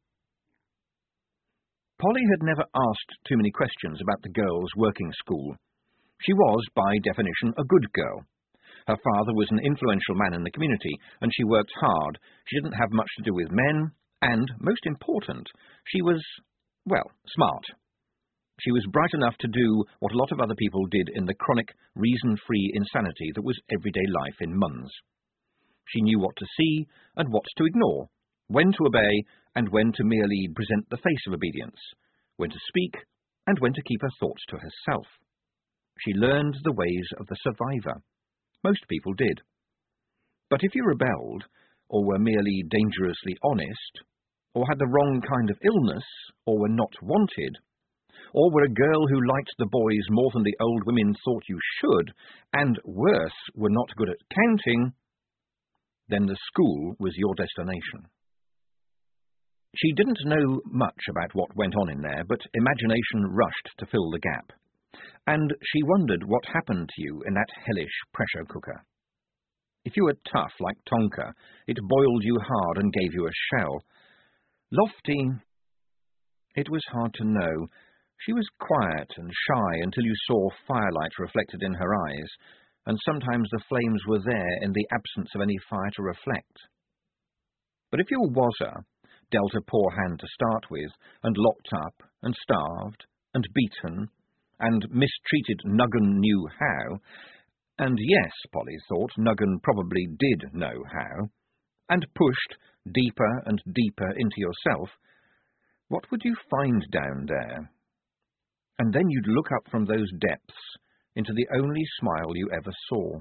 Polly had never asked too many questions about the girls' working school. She was, by definition, a good girl. Her father was an influential man in the community, and she worked hard. She didn't have much to do with men, and, most important, she was, well, smart. She was bright enough to do what a lot of other people did in the chronic, reason-free insanity that was everyday life in Munns. She knew what to see and what to ignore, when to obey and when to merely present the face of obedience, when to speak and when to keep her thoughts to herself. She learned the ways of the survivor. Most people did. But if you rebelled, or were merely dangerously honest, or had the wrong kind of illness, or were not wanted, or were a girl who liked the boys more than the old women thought you should, and, worse, were not good at counting, then the school was your destination. She didn't know much about what went on in there, but imagination rushed to fill the gap. And she wondered what happened to you in that hellish pressure cooker. If you were tough like Tonka, it boiled you hard and gave you a shell. Lofty, it was hard to know. She was quiet and shy until you saw firelight reflected in her eyes, and sometimes the flames were there in the absence of any fire to reflect. But if your Wazza, dealt a poor hand to start with, and locked up, and starved, and beaten, and mistreated Nuggan knew how, and yes, Polly thought, Nuggan probably did know how, and pushed deeper and deeper into yourself, what would you find down there? And then you'd look up from those depths into the only smile you ever saw.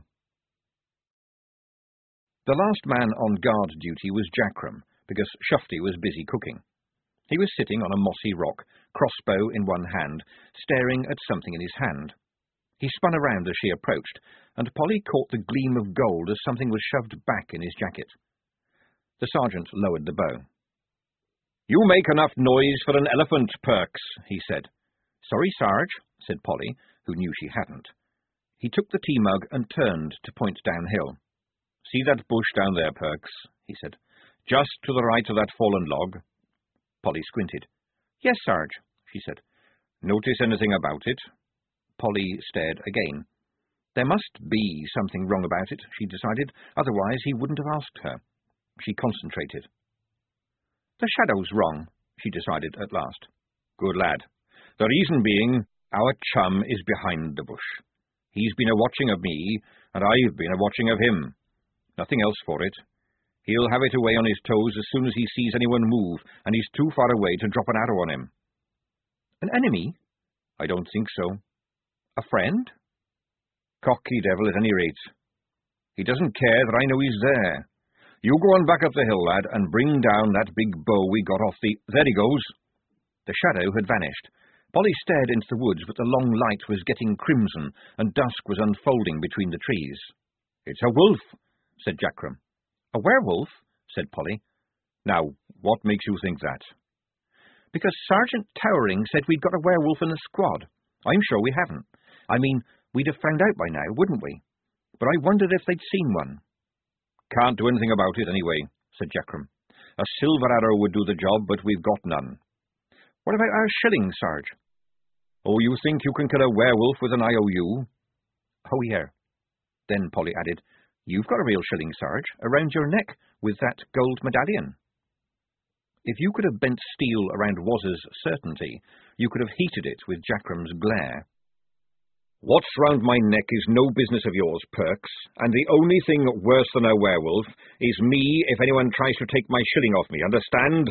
The last man on guard duty was Jackram, because Shufti was busy cooking. He was sitting on a mossy rock, crossbow in one hand, staring at something in his hand. He spun around as she approached, and Polly caught the gleam of gold as something was shoved back in his jacket. The sergeant lowered the bow. "You make enough noise for an elephant, Perks," he said. "Sorry, Sarge," said Polly, who knew she hadn't. He took the tea mug and turned to point downhill. "See that bush down there, Perks," he said. "Just to the right of that fallen log." Polly squinted. "Yes, Sarge," she said. "Notice anything about it?" Polly stared again. There must be something wrong about it, she decided, otherwise he wouldn't have asked her. She concentrated. The shadow's wrong, she decided at last. Good lad. The reason being, our chum is behind the bush. He's been a-watching of me, and I've been a-watching of him. Nothing else for it. He'll have it away on his toes as soon as he sees anyone move, and he's too far away to drop an arrow on him. An enemy? I don't think so. A friend? Cocky devil at any rate. He doesn't care that I know he's there. You go on back up the hill, lad, and bring down that big bow we got off the— There he goes. The shadow had vanished. Polly stared into the woods, but the long light was getting crimson, and dusk was unfolding between the trees. It's a wolf, said Jackram. A werewolf? Said Polly. Now, what makes you think that? Because Sergeant Towering said we'd got a werewolf in the squad. I'm sure we haven't. I mean, we'd have found out by now, wouldn't we? But I wondered if they'd seen one. Can't do anything about it anyway, said Jackram. A silver arrow would do the job, but we've got none. What about our shilling, Sarge? Oh, you think you can kill a werewolf with an IOU? Oh, yeah. Then Polly added, You've got a real shilling, Sarge, around your neck with that gold medallion. If you could have bent steel around Waz's certainty, you could have heated it with Jackram's glare. What's round my neck is no business of yours, Perks, and the only thing worse than a werewolf is me if anyone tries to take my shilling off me, understand?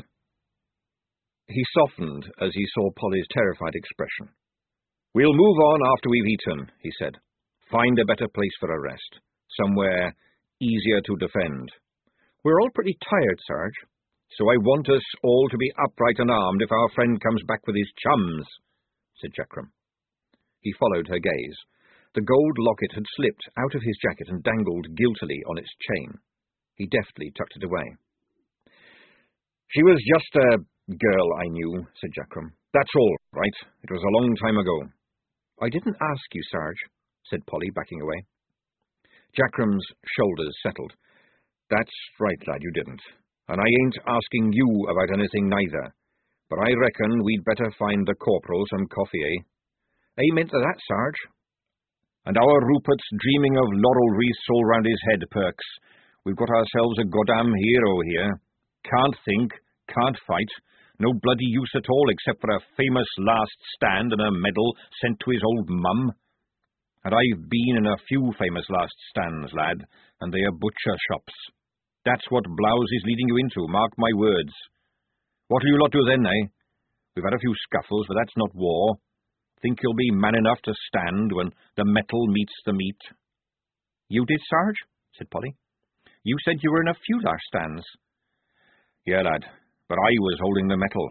He softened as he saw Polly's terrified expression. We'll move on after we've eaten, he said. Find a better place for a rest. Somewhere easier to defend. We're all pretty tired, Sarge, so I want us all to be upright and armed if our friend comes back with his chums, said Jackram. He followed her gaze. The gold locket had slipped out of his jacket and dangled guiltily on its chain. He deftly tucked it away. She was just a girl I knew, said Jackram. That's all, right? It was a long time ago. I didn't ask you, Sarge, said Polly, backing away. Jackram's shoulders settled. That's right, lad, you didn't. And I ain't asking you about anything neither. But I reckon we'd better find the corporal some coffee, eh? Amen to that, Sarge. And our Rupert's dreaming of laurel wreaths all round his head, Perks. We've got ourselves a goddamn hero here. Can't think, can't fight, no bloody use at all except for a famous last stand and a medal sent to his old mum. And I've been in a few famous last stands, lad, and they are butcher shops. That's what Blouse is leading you into, mark my words. What'll you lot do then, eh? We've had a few scuffles, but that's not war. Think you'll be man enough to stand when the metal meets the meat? You did, Sarge? Said Polly. You said you were in a few last stands. Yeah, lad, but I was holding the metal.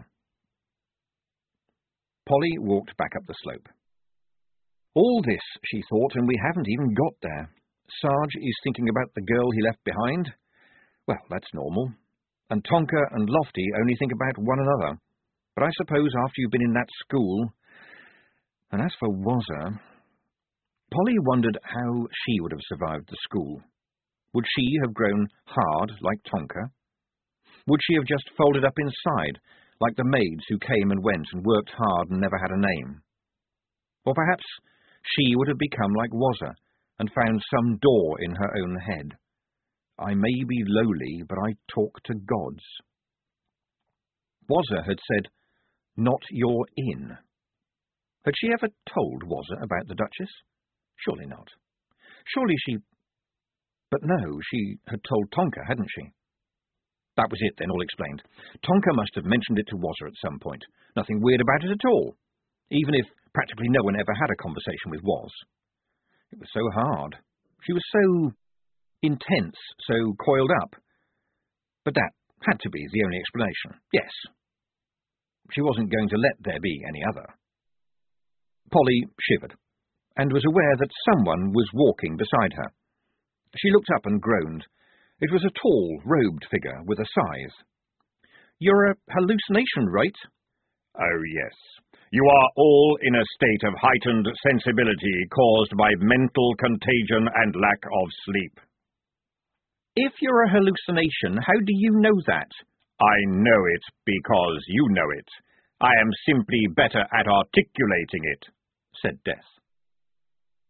Polly walked back up the slope. All this, she thought, and we haven't even got there. Sarge is thinking about the girl he left behind. Well, that's normal. And Tonka and Lofty only think about one another. But I suppose after you've been in that school... And as for Wazza, Polly wondered how she would have survived the school. Would she have grown hard like Tonka? Would she have just folded up inside, like the maids who came and went and worked hard and never had a name? Or perhaps she would have become like Wazza and found some door in her own head. I may be lowly, but I talk to gods. Wazza had said, not your in. Had she ever told Wazza about the Duchess? Surely not. Surely she... But no, she had told Tonka, hadn't she? That was it, then, all explained. Tonka must have mentioned it to Wazza at some point. Nothing weird about it at all, even if practically no one ever had a conversation with Waz. It was so hard. She was so intense, so coiled up. But that had to be the only explanation. Yes. She wasn't going to let there be any other. Polly shivered, and was aware that someone was walking beside her. She looked up and groaned. It was a tall, robed figure with a scythe. You're a hallucination, right? Oh, yes. You are all in a state of heightened sensibility caused by mental contagion and lack of sleep. If you're a hallucination, how do you know that? I know it because you know it. I am simply better at articulating it, said Death.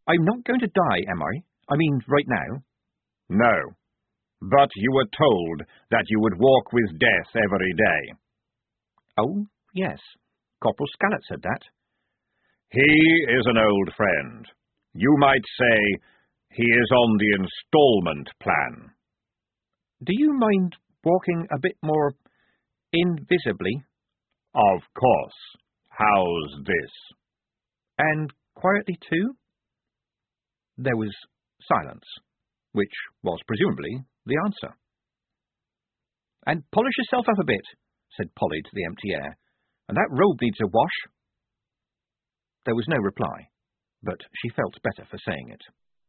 I'm not going to die, am I? I mean, right now? No, but you were told that you would walk with death every day. Oh, yes. Corporal Scallett said that. He is an old friend. You might say he is on the installment plan. Do you mind walking a bit more invisibly? Of course. How's this? And quietly, too? There was silence, which was presumably the answer. And polish yourself up a bit, said Polly to the empty air. And that robe needs a wash. There was no reply, but she felt better for saying it.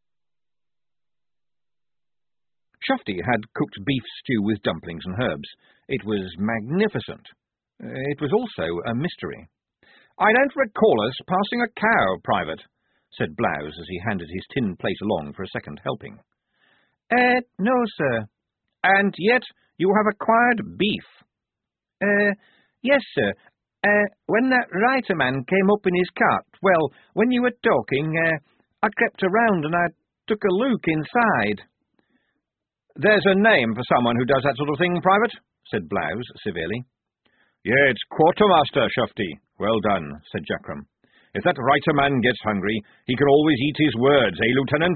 Shufti had cooked beef stew with dumplings and herbs. It was magnificent. It was also a mystery. "I don't recall us passing a cow, Private," said Blouse as he handed his tin plate along for a second helping. No, sir. And yet you have acquired beef." Yes, sir. When that writer man came up in his cart, well, when you were talking, I crept around and I took a look inside." "There's a name for someone who does that sort of thing, Private," said Blouse severely. "Yeah, it's quartermaster, Shufti. Well done," said Jackram. "If that writer man gets hungry, he can always eat his words, eh, Lieutenant?"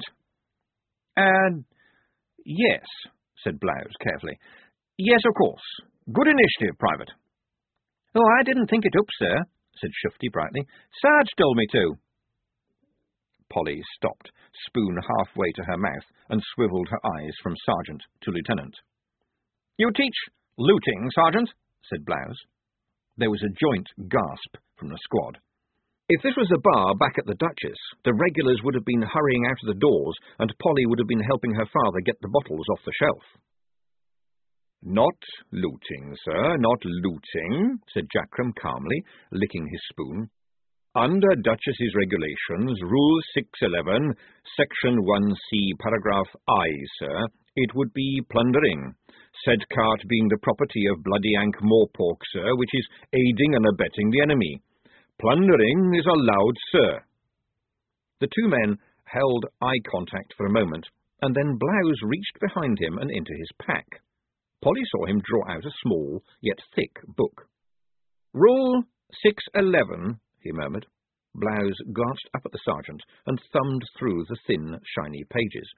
Yes, said Blouse carefully. "Yes, of course. Good initiative, Private." "Oh, I didn't think it up, sir," said Shufti brightly. "Sarge told me to." Polly stopped, spoon halfway to her mouth, and swivelled her eyes from Sergeant to Lieutenant. "You teach looting, Sergeant?" said Blouse. There was a joint gasp from the squad. If this was the bar back at the Duchess, the regulars would have been hurrying out of the doors, and Polly would have been helping her father get the bottles off the shelf. "Not looting, sir, not looting," said Jackram calmly, licking his spoon. "Under Duchess's regulations, Rule 611, Section 1C, Paragraph I, sir, it would be plundering, said cart being the property of Bloody Ank Morpork, sir, which is aiding and abetting the enemy. Plundering is allowed, sir." The two men held eye contact for a moment, and then Blouse reached behind him and into his pack. Polly saw him draw out a small, yet thick book. "Rule 611, he murmured. Blouse glanced up at the sergeant and thumbed through the thin, shiny pages.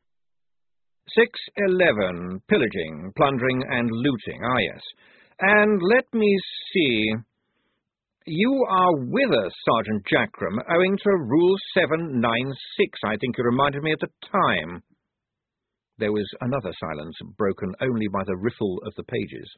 611, pillaging, plundering, and looting, yes. And let me see. You are with us, Sergeant Jackram, owing to Rule 796, I think you reminded me at the time." There was another silence, broken only by the riffle of the pages.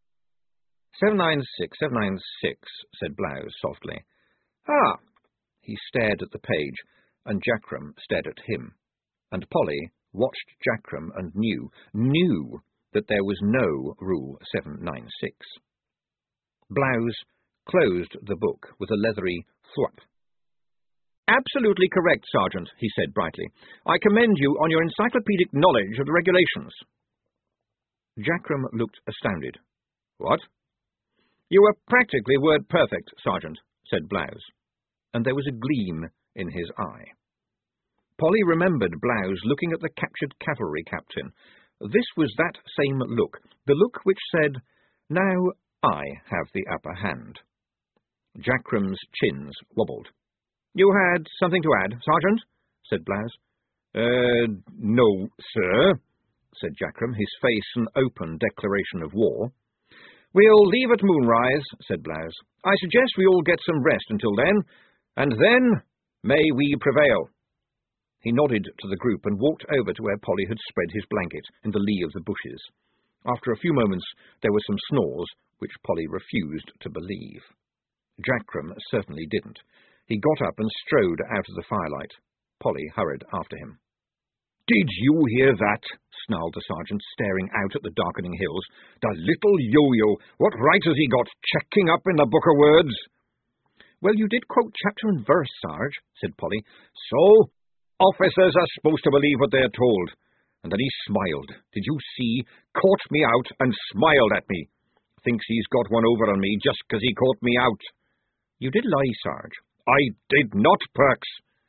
796, said Blouse softly. "Ah!" He stared at the page, and Jackram stared at him. And Polly watched Jackram and knew that there was no Rule 796. Blouse closed the book with a leathery thwap. "Absolutely correct, Sergeant," he said brightly. "I commend you on your encyclopedic knowledge of the regulations." Jackram looked astounded. "What?" "You were practically word-perfect, Sergeant," said Blouse, and there was a gleam in his eye. Polly remembered Blouse looking at the captured cavalry captain. This was that same look, the look which said, "Now I have the upper hand." Jackram's chins wobbled. "You had something to add, Sergeant?" said Blouse. No, sir," said Jackram, his face an open declaration of war. "We'll leave at moonrise," said Blouse. "I suggest we all get some rest until then, and then may we prevail." He nodded to the group and walked over to where Polly had spread his blanket in the lee of the bushes. After a few moments there were some snores, which Polly refused to believe. Jackram certainly didn't. He got up and strode out of the firelight. Polly hurried after him. "Did you hear that?" snarled the sergeant, staring out at the darkening hills. "The little yo-yo! What right has he got, checking up in the Book of Words?" "Well, you did quote chapter and verse, Sarge," said Polly. "So? Officers are supposed to believe what they're told." And then he smiled. "Did you see? Caught me out and smiled at me. Thinks he's got one over on me just 'cause he caught me out." "You did lie, Sarge." "I did not, Perks."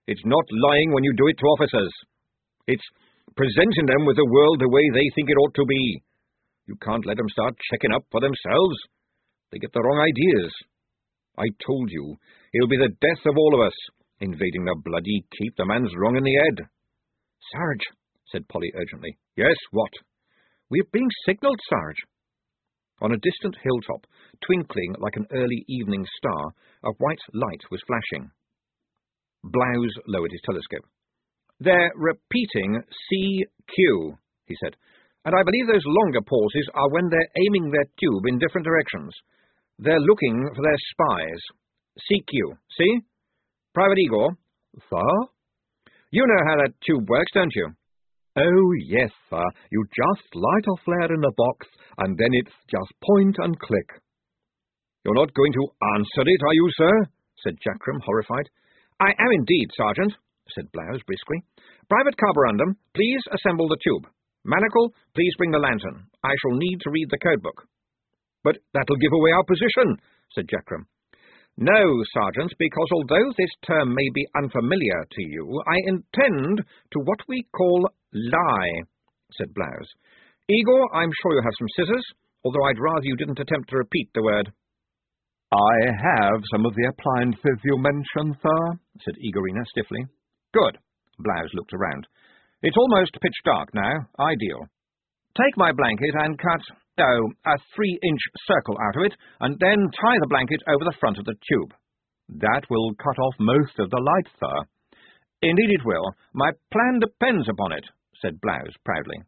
It's not lying when you do it to officers. It's presenting them with the world the way they think it ought to be. You can't let them start checking up for themselves. They get the wrong ideas. I told you, it'll be the death of all of us, invading the bloody keep. The man's wrong in the head. Sarge, said Polly urgently. Yes, what? We're being signalled, Sarge. On a distant hilltop, twinkling like an early evening star, a white light was flashing. Blouse lowered his telescope. They're repeating CQ, he said, and I believe those longer pauses are when they're aiming their tube in different directions. They're looking for their spies. CQ, see? Private Igor? Sir? You know how that tube works, don't you? Oh, yes, sir. You just light a flare in the box, and then it's just point and click. You're not going to answer it, are you, sir? Said Jackram, horrified. I am indeed, Sergeant, said Blouse briskly. Private Carborundum, please assemble the tube. Manacle, please bring the lantern. I shall need to read the codebook. But that'll give away our position, said Jackram. No, Sergeant, because although this term may be unfamiliar to you, I intend to what we call lie, said Blouse. Igor, I'm sure you have some scissors, although I'd rather you didn't attempt to repeat the word. I have some of the appliances you mentioned, sir, said Igorina stiffly. Good. Blouse looked around. It's almost pitch dark now. Ideal. Take my blanket and cut, a 3-inch circle out of it, and then tie the blanket over the front of the tube. That will cut off most of the light, sir. Indeed it will. My plan depends upon it, said Blouse proudly.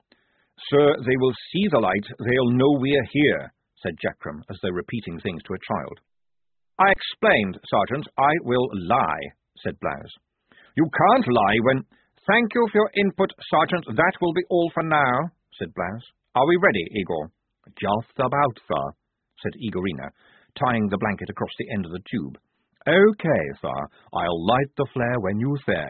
Sir, they will see the light. They'll know we're here, said Jackram, as though repeating things to a child. I explained, Sergeant. I will lie, said Blouse. You can't lie when... Thank you for your input, Sergeant. That will be all for now, said Blouse. Are we ready, Igor? Just about, sir, said Igorina, tying the blanket across the end of the tube. Okay, sir. I'll light the flare when you say.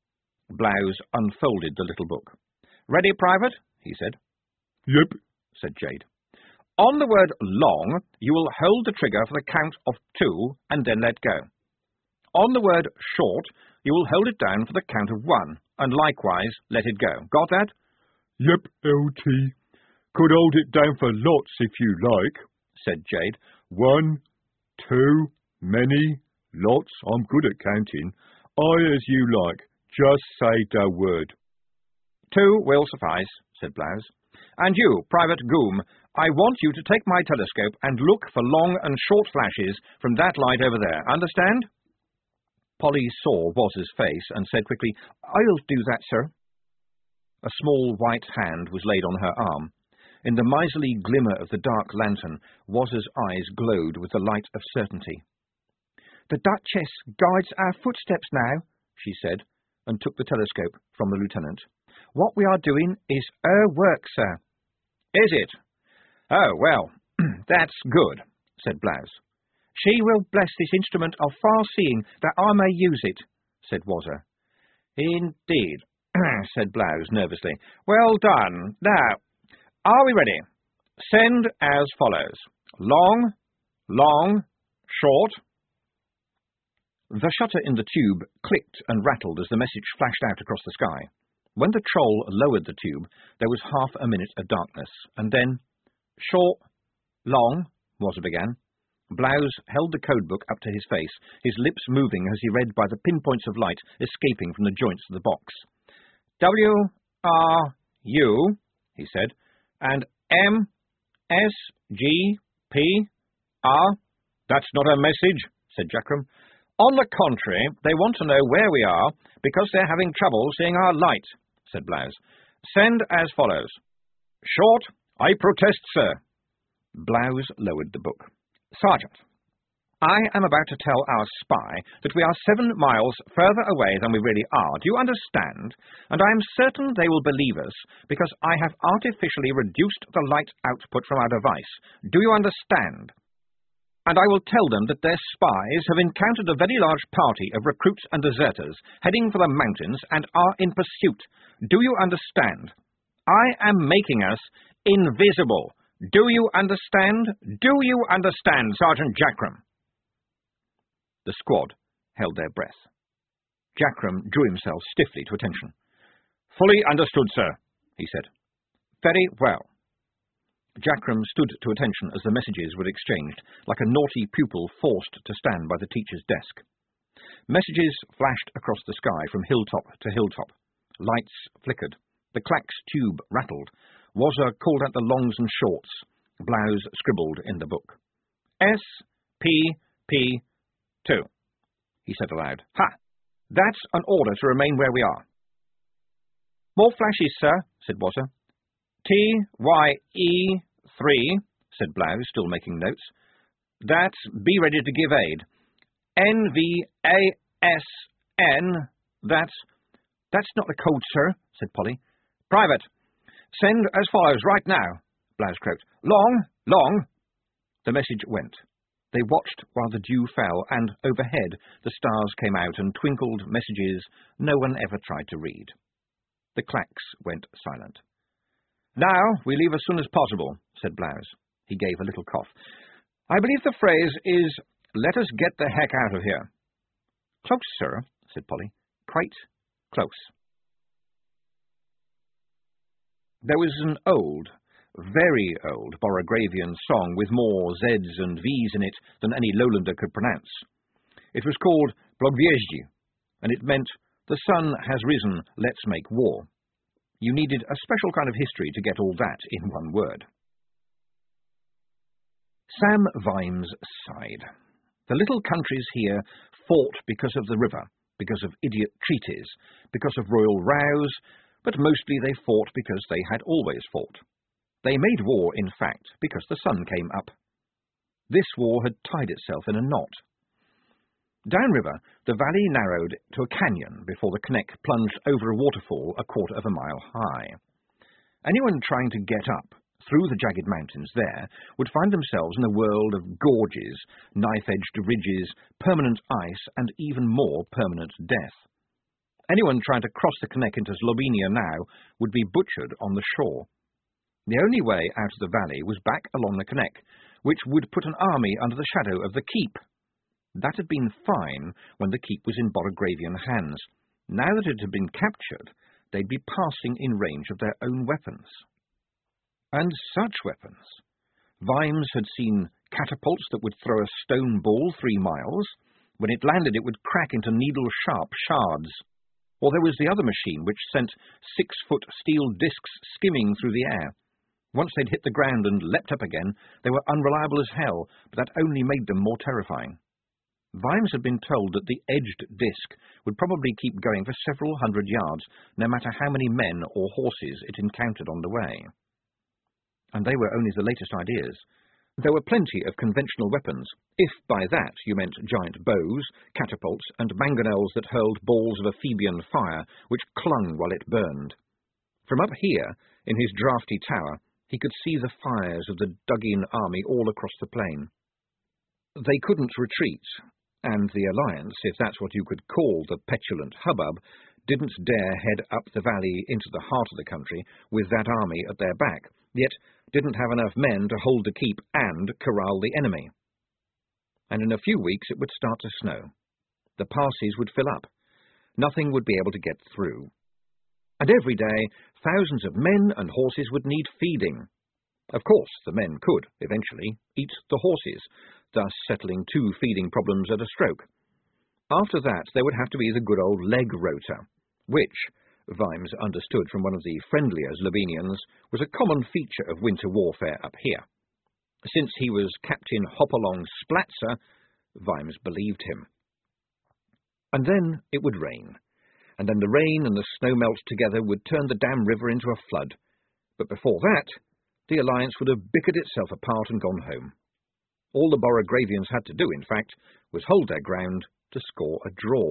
Blouse unfolded the little book. Ready, Private? He said. Yep, said Jade. On the word long, you will hold the trigger for the count of 2 and then let go. On the word short, you will hold it down for the count of 1, and likewise let it go. Got that? Yep, LT. Could hold it down for lots if you like, said Jade. 1, 2, many, lots. I'm good at counting. As you like. Just say the word. 2 will suffice, said Blouse. And you, Private Goom, I want you to take my telescope and look for long and short flashes from that light over there. Understand? Polly saw Waz's face and said quickly, I'll do that, sir. A small white hand was laid on her arm. In the miserly glimmer of the dark lantern, Waz's eyes glowed with the light of certainty. The Duchess guides our footsteps now, she said, and took the telescope from the lieutenant. What we are doing is her work, sir. Is it? Oh, well, that's good, said Blouse. She will bless this instrument of far-seeing that I may use it, said Wazza. Indeed, said Blouse nervously. Well done. Now, are we ready? Send as follows. Long, long, short. The shutter in the tube clicked and rattled as the message flashed out across the sky. When the troll lowered the tube, there was half a minute of darkness, and then... Short, long, Wazza began. Blouse held the codebook up to his face, his lips moving as he read by the pinpoints of light escaping from the joints of the box. W-R-U, he said, and M-S-G-P-R. That's not a message, said Jackram. On the contrary, they want to know where we are, because they're having trouble seeing our light, said Blouse. Send as follows. Short, I protest, sir. Blouse lowered the book. Sergeant, I am about to tell our spy that we are 7 miles further away than we really are. Do you understand? And I am certain they will believe us, because I have artificially reduced the light output from our device. Do you understand? And I will tell them that their spies have encountered a very large party of recruits and deserters heading for the mountains and are in pursuit. Do you understand? I am making us invisible. Do you understand? Do you understand, Sergeant Jackram? The squad held their breath. Jackram drew himself stiffly to attention. "Fully understood, sir," he said. "Very well." Jackram stood to attention as the messages were exchanged, like a naughty pupil forced to stand by the teacher's desk. Messages flashed across the sky from hilltop to hilltop. Lights flickered. The clack's tube rattled. Wazza called out the longs and shorts. Blouse scribbled in the book. "S.P.P.2, he said aloud. "Ha! That's an order to remain where we are." "More flashes, sir," said Wazza. "T.Y.E.3, said Blouse, still making notes. "That's be ready to give aid. N.V.A.S.N, That's not the code, sir," said Polly. "Private, send as follows right now," Blouse croaked. "Long, long." The message went. They watched while the dew fell, and overhead the stars came out and twinkled messages no one ever tried to read. The clacks went silent. "Now we leave as soon as possible," said Blouse. He gave a little cough. "I believe the phrase is, 'Let us get the heck out of here.'" "Close, sir," said Polly. "Quite close." There was an old, very old Borogravian song with more Z's and V's in it than any Lowlander could pronounce. It was called Blogviezji, and it meant, "The sun has risen, let's make war." You needed a special kind of history to get all that in one word. Sam Vimes sighed. The little countries here fought because of the river, because of idiot treaties, because of royal rows, but mostly they fought because they had always fought. They made war, in fact, because the sun came up. This war had tied itself in a knot. Downriver, the valley narrowed to a canyon before the Kneck plunged over a waterfall a quarter of a mile high. Anyone trying to get up through the jagged mountains there would find themselves in a world of gorges, knife-edged ridges, permanent ice, and even more permanent death. Anyone trying to cross the Kneck into Slovenia now would be butchered on the shore. The only way out of the valley was back along the Kneck, which would put an army under the shadow of the keep. That had been fine when the keep was in Borogravian hands. Now that it had been captured, they'd be passing in range of their own weapons. And such weapons. Vimes had seen catapults that would throw a stone ball 3 miles. When it landed, it would crack into needle-sharp shards. Or there was the other machine, which sent 6-foot steel discs skimming through the air. Once they'd hit the ground and leapt up again, they were unreliable as hell, but that only made them more terrifying. Vimes had been told that the edged disc would probably keep going for several hundred yards, no matter how many men or horses it encountered on the way. And they were only the latest ideas. There were plenty of conventional weapons, if by that you meant giant bows, catapults, and mangonels that hurled balls of Ephebian fire, which clung while it burned. From up here, in his draughty tower, he could see the fires of the dug-in army all across the plain. They couldn't retreat, and the Alliance, if that's what you could call the petulant hubbub, didn't dare head up the valley into the heart of the country with that army at their back, yet didn't have enough men to hold the keep and corral the enemy. And in a few weeks it would start to snow. The passes would fill up. Nothing would be able to get through. And every day, thousands of men and horses would need feeding. Of course, the men could, eventually, eat the horses, thus settling 2 feeding problems at a stroke. After that, there would have to be the good old leg rota, which, Vimes understood from one of the friendlier Slovenians, was a common feature of winter warfare up here. Since he was Captain Hopalong Splatzer, Vimes believed him. And then it would rain, and then the rain and the snow melt together would turn the damn river into a flood. But before that, the Alliance would have bickered itself apart and gone home. All the Borogravians had to do, in fact, was hold their ground to score a draw.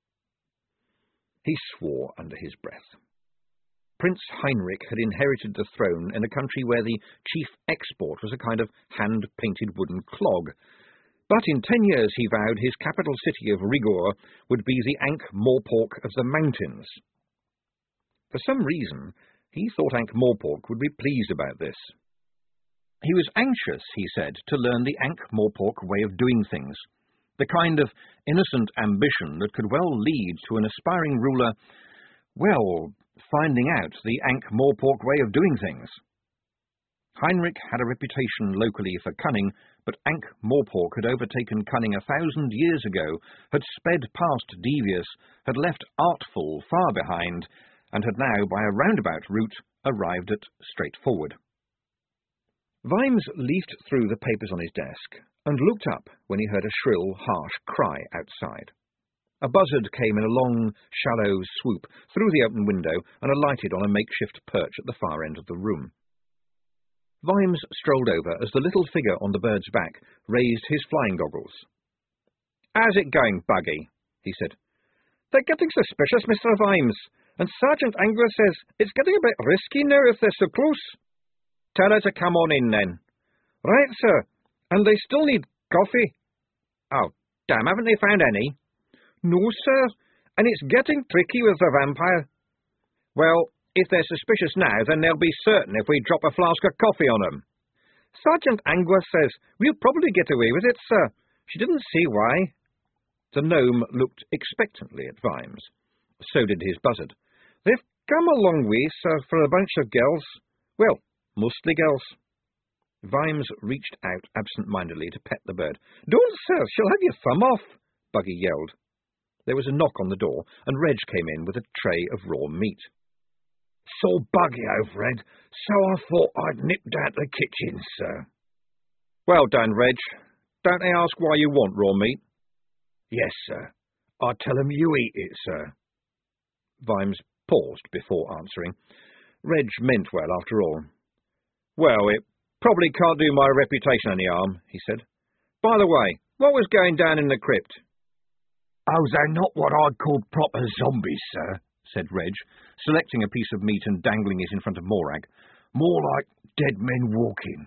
He swore under his breath. Prince Heinrich had inherited the throne in a country where the chief export was a kind of hand-painted wooden clog. But in 10 years, he vowed, his capital city of Rigor would be the Ankh-Morpork of the mountains. For some reason, he thought Ankh-Morpork would be pleased about this. He was anxious, he said, to learn the Ankh-Morpork way of doing things. The kind of innocent ambition that could well lead to an aspiring ruler, well, finding out the Ankh-Morpork way of doing things. Heinrich had a reputation locally for cunning, but Ankh-Morpork had overtaken cunning 1,000 years ago, had sped past devious, had left artful far behind, and had now, by a roundabout route, arrived at straightforward. Vimes leafed through the papers on his desk, and looked up when he heard a shrill, harsh cry outside. A buzzard came in a long, shallow swoop through the open window and alighted on a makeshift perch at the far end of the room. Vimes strolled over as the little figure on the bird's back raised his flying goggles. "How's it going, Buggy?" he said. "They're getting suspicious, Mr. Vimes, and Sergeant Angler says it's getting a bit risky now if they're so close." "Tell her to come on in, then." "Right, sir. And they still need coffee." "Oh, damn, haven't they found any?" "No, sir, and it's getting tricky with the vampire." "Well, if they're suspicious now, then they'll be certain if we drop a flask of coffee on them." "Sergeant Angler says we'll probably get away with it, sir. She didn't see why." The gnome looked expectantly at Vimes. So did his buzzard. "They've come a long way, sir, for a bunch of girls. Well, mostly girls." Vimes reached out absent-mindedly to pet the bird. "Don't, sir, she'll have your thumb off," Buggy yelled. There was a knock on the door, and Reg came in with a tray of raw meat. "Saw Buggy over, Red, so I thought I'd nipped out the kitchen, sir." "Well done, Reg. Don't they ask why you want raw meat?" "Yes, sir. I tell 'em you eat it, sir." Vimes paused before answering. Reg meant well, after all. "Well, it probably can't do my reputation any harm," he said. "By the way, what was going down in the crypt?" "Oh, they're not what I'd call proper zombies, sir," said Reg, selecting a piece of meat and dangling it in front of Morag. "More like dead men walking."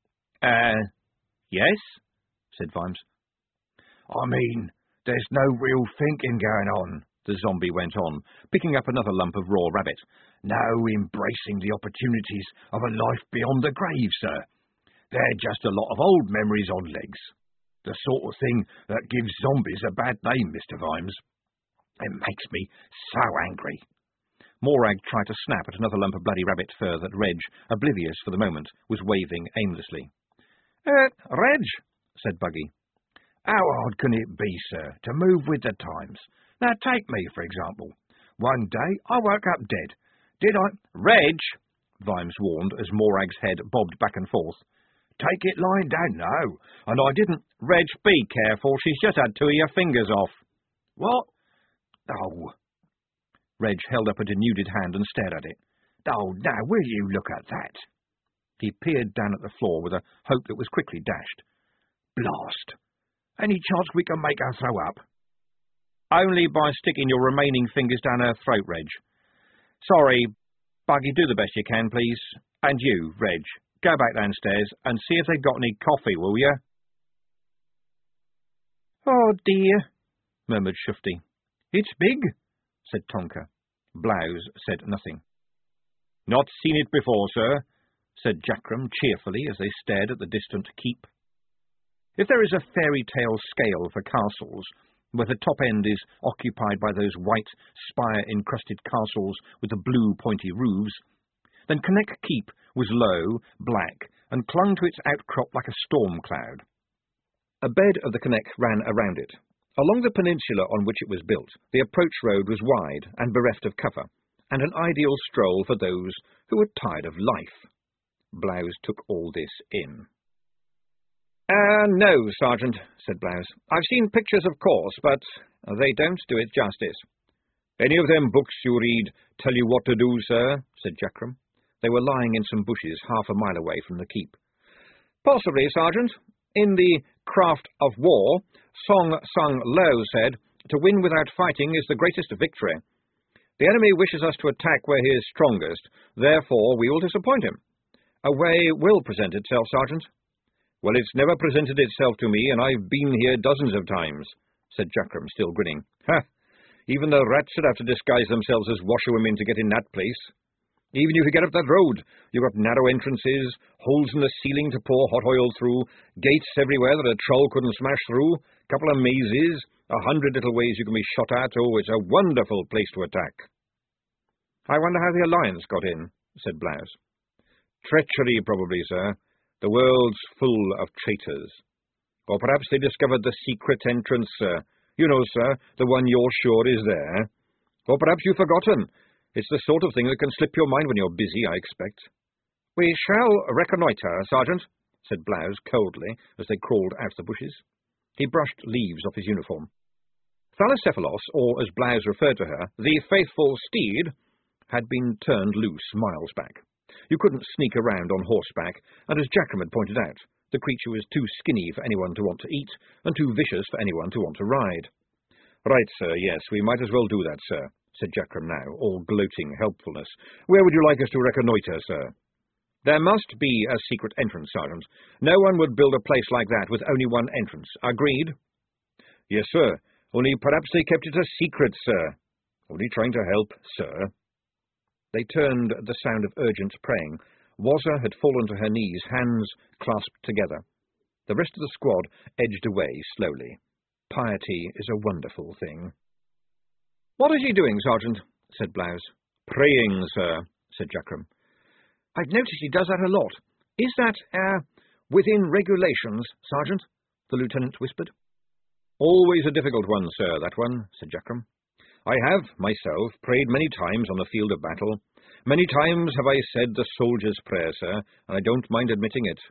Yes?" said Vimes. "I mean, there's no real thinking going on," the zombie went on, picking up another lump of raw rabbit. "No embracing the opportunities of a life beyond the grave, sir. They're just a lot of old memories on legs. The sort of thing that gives zombies a bad name, Mr. Vimes. It makes me so angry." Morag tried to snap at another lump of bloody rabbit fur that Reg, oblivious for the moment, was waving aimlessly. "Reg," said Buggy. "How hard can it be, sir, to move with the times? Now take me, for example. One day I woke up dead. Did I—" "Reg," Vimes warned as Morag's head bobbed back and forth. "Take it lying down now, and I didn't—" "Reg, be careful, she's just had 2 of your fingers off." "What? Oh." Reg held up a denuded hand and stared at it. "Oh, now will you look at that?" He peered down at the floor with a hope that was quickly dashed. "Blast! Any chance we can make her throw up?" "Only by sticking your remaining fingers down her throat, Reg. Sorry, Buggy, do the best you can, please. And you, Reg, go back downstairs and see if they've got any coffee, will you?" "Oh, dear," murmured Shufti. "It's big," said Tonka. Blouse said nothing. "Not seen it before, sir," said Jackram cheerfully as they stared at the distant keep. If there is a fairy tale scale for castles, where the top end is occupied by those white, spire-encrusted castles with the blue pointy roofs, then Kneck Keep was low, black, and clung to its outcrop like a storm cloud. A bed of the Kneck ran around it. Along the peninsula on which it was built, the approach road was wide and bereft of cover, and an ideal stroll for those who were tired of life. Blouse took all this in. "No, Sergeant," said Blouse. "I've seen pictures, of course, but they don't do it justice." "Any of them books you read tell you what to do, sir?" said Jackram. They were lying in some bushes half a mile away from the keep. "Possibly, Sergeant. In the Craft of War, Song Sung Lo said, 'To win without fighting is the greatest victory.' The enemy wishes us to attack where he is strongest, therefore we will disappoint him. A way will present itself, Sergeant." "Well, it's never presented itself to me, and I've been here dozens of times," said Jackram, still grinning. "Ha! Even the rats would have to disguise themselves as washerwomen to get in that place. Even if you get up that road, you've got narrow entrances, holes in the ceiling to pour hot oil through, gates everywhere that a troll couldn't smash through, Couple of mazes, 100 little ways you can be shot at. Oh, it's a wonderful place to attack. I wonder how the Alliance got in, said Blouse. Treachery, probably, sir. The world's full of traitors. Or perhaps they discovered the secret entrance, sir. You know, sir, the one you're sure is there. Or perhaps you've forgotten. It's the sort of thing that can slip your mind when you're busy, I expect. We shall reconnoitre, Sergeant, said Blouse coldly, as they crawled out of the bushes. He brushed leaves off his uniform. Thalasephalos, or as Blouse referred to her, the faithful steed, had been turned loose miles back. You couldn't sneak around on horseback, and as Jackram had pointed out, the creature was too skinny for anyone to want to eat, and too vicious for anyone to want to ride. Right, sir, yes, we might as well do that, sir, said Jackram now, all gloating helpfulness. Where would you like us to reconnoitre, sir? There must be a secret entrance, Sergeant. No one would build a place like that with only one entrance. Agreed? Yes, sir. Only perhaps they kept it a secret, sir. Only trying to help, sir. They turned at the sound of urgent praying. Wazza had fallen to her knees, hands clasped together. The rest of the squad edged away slowly. Piety is a wonderful thing. What is he doing, Sergeant? Said Blouse. Praying, sir, said Jackram. I've noticed he does that a lot. Is that, within regulations, Sergeant? The lieutenant whispered. Always a difficult one, sir, that one, said Jackram. I have, myself, prayed many times on the field of battle. Many times have I said the soldier's prayer, sir, and I don't mind admitting it.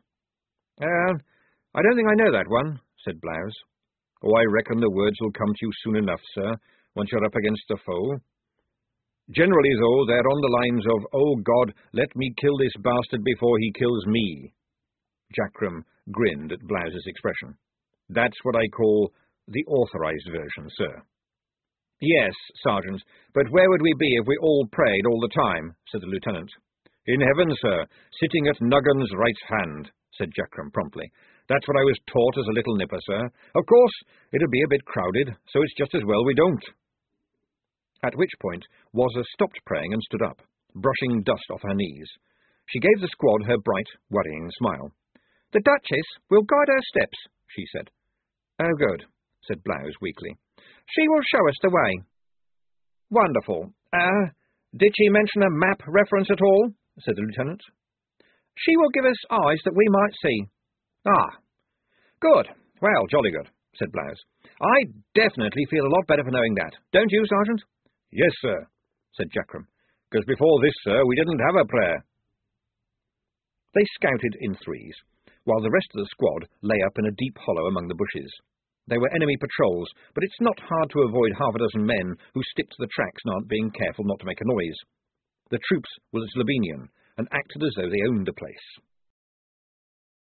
I don't think I know that one, said Blouse. Oh, I reckon the words will come to you soon enough, sir, once you're up against the foe. Generally, though, they're on the lines of, "Oh, God, let me kill this bastard before he kills me." Jackram grinned at Blouse's expression. That's what I call the authorized version, sir. Yes, Sergeant, but where would we be if we all prayed all the time? Said the lieutenant. In heaven, sir, sitting at Nuggan's right hand, said Jackram promptly. That's what I was taught as a little nipper, sir. Of course, it'll be a bit crowded, so it's just as well we don't. At which point, Wazza stopped praying and stood up, brushing dust off her knees. She gave the squad her bright, worrying smile. The Duchess will guide our steps, she said. Oh, good, said Blouse weakly. She will show us the way. Wonderful. Did she mention a map reference at all? Said the lieutenant. She will give us eyes that we might see. Ah, good. Well, jolly good, said Blouse. I definitely feel a lot better for knowing that. Don't you, Sergeant? Yes, sir, said Jackram, because before this, sir, we didn't have a prayer. They scouted in threes, while the rest of the squad lay up in a deep hollow among the bushes. They were enemy patrols, but it's not hard to avoid half a dozen men who stick to the tracks and aren't being careful not to make a noise. The troops were Slovenian and acted as though they owned the place.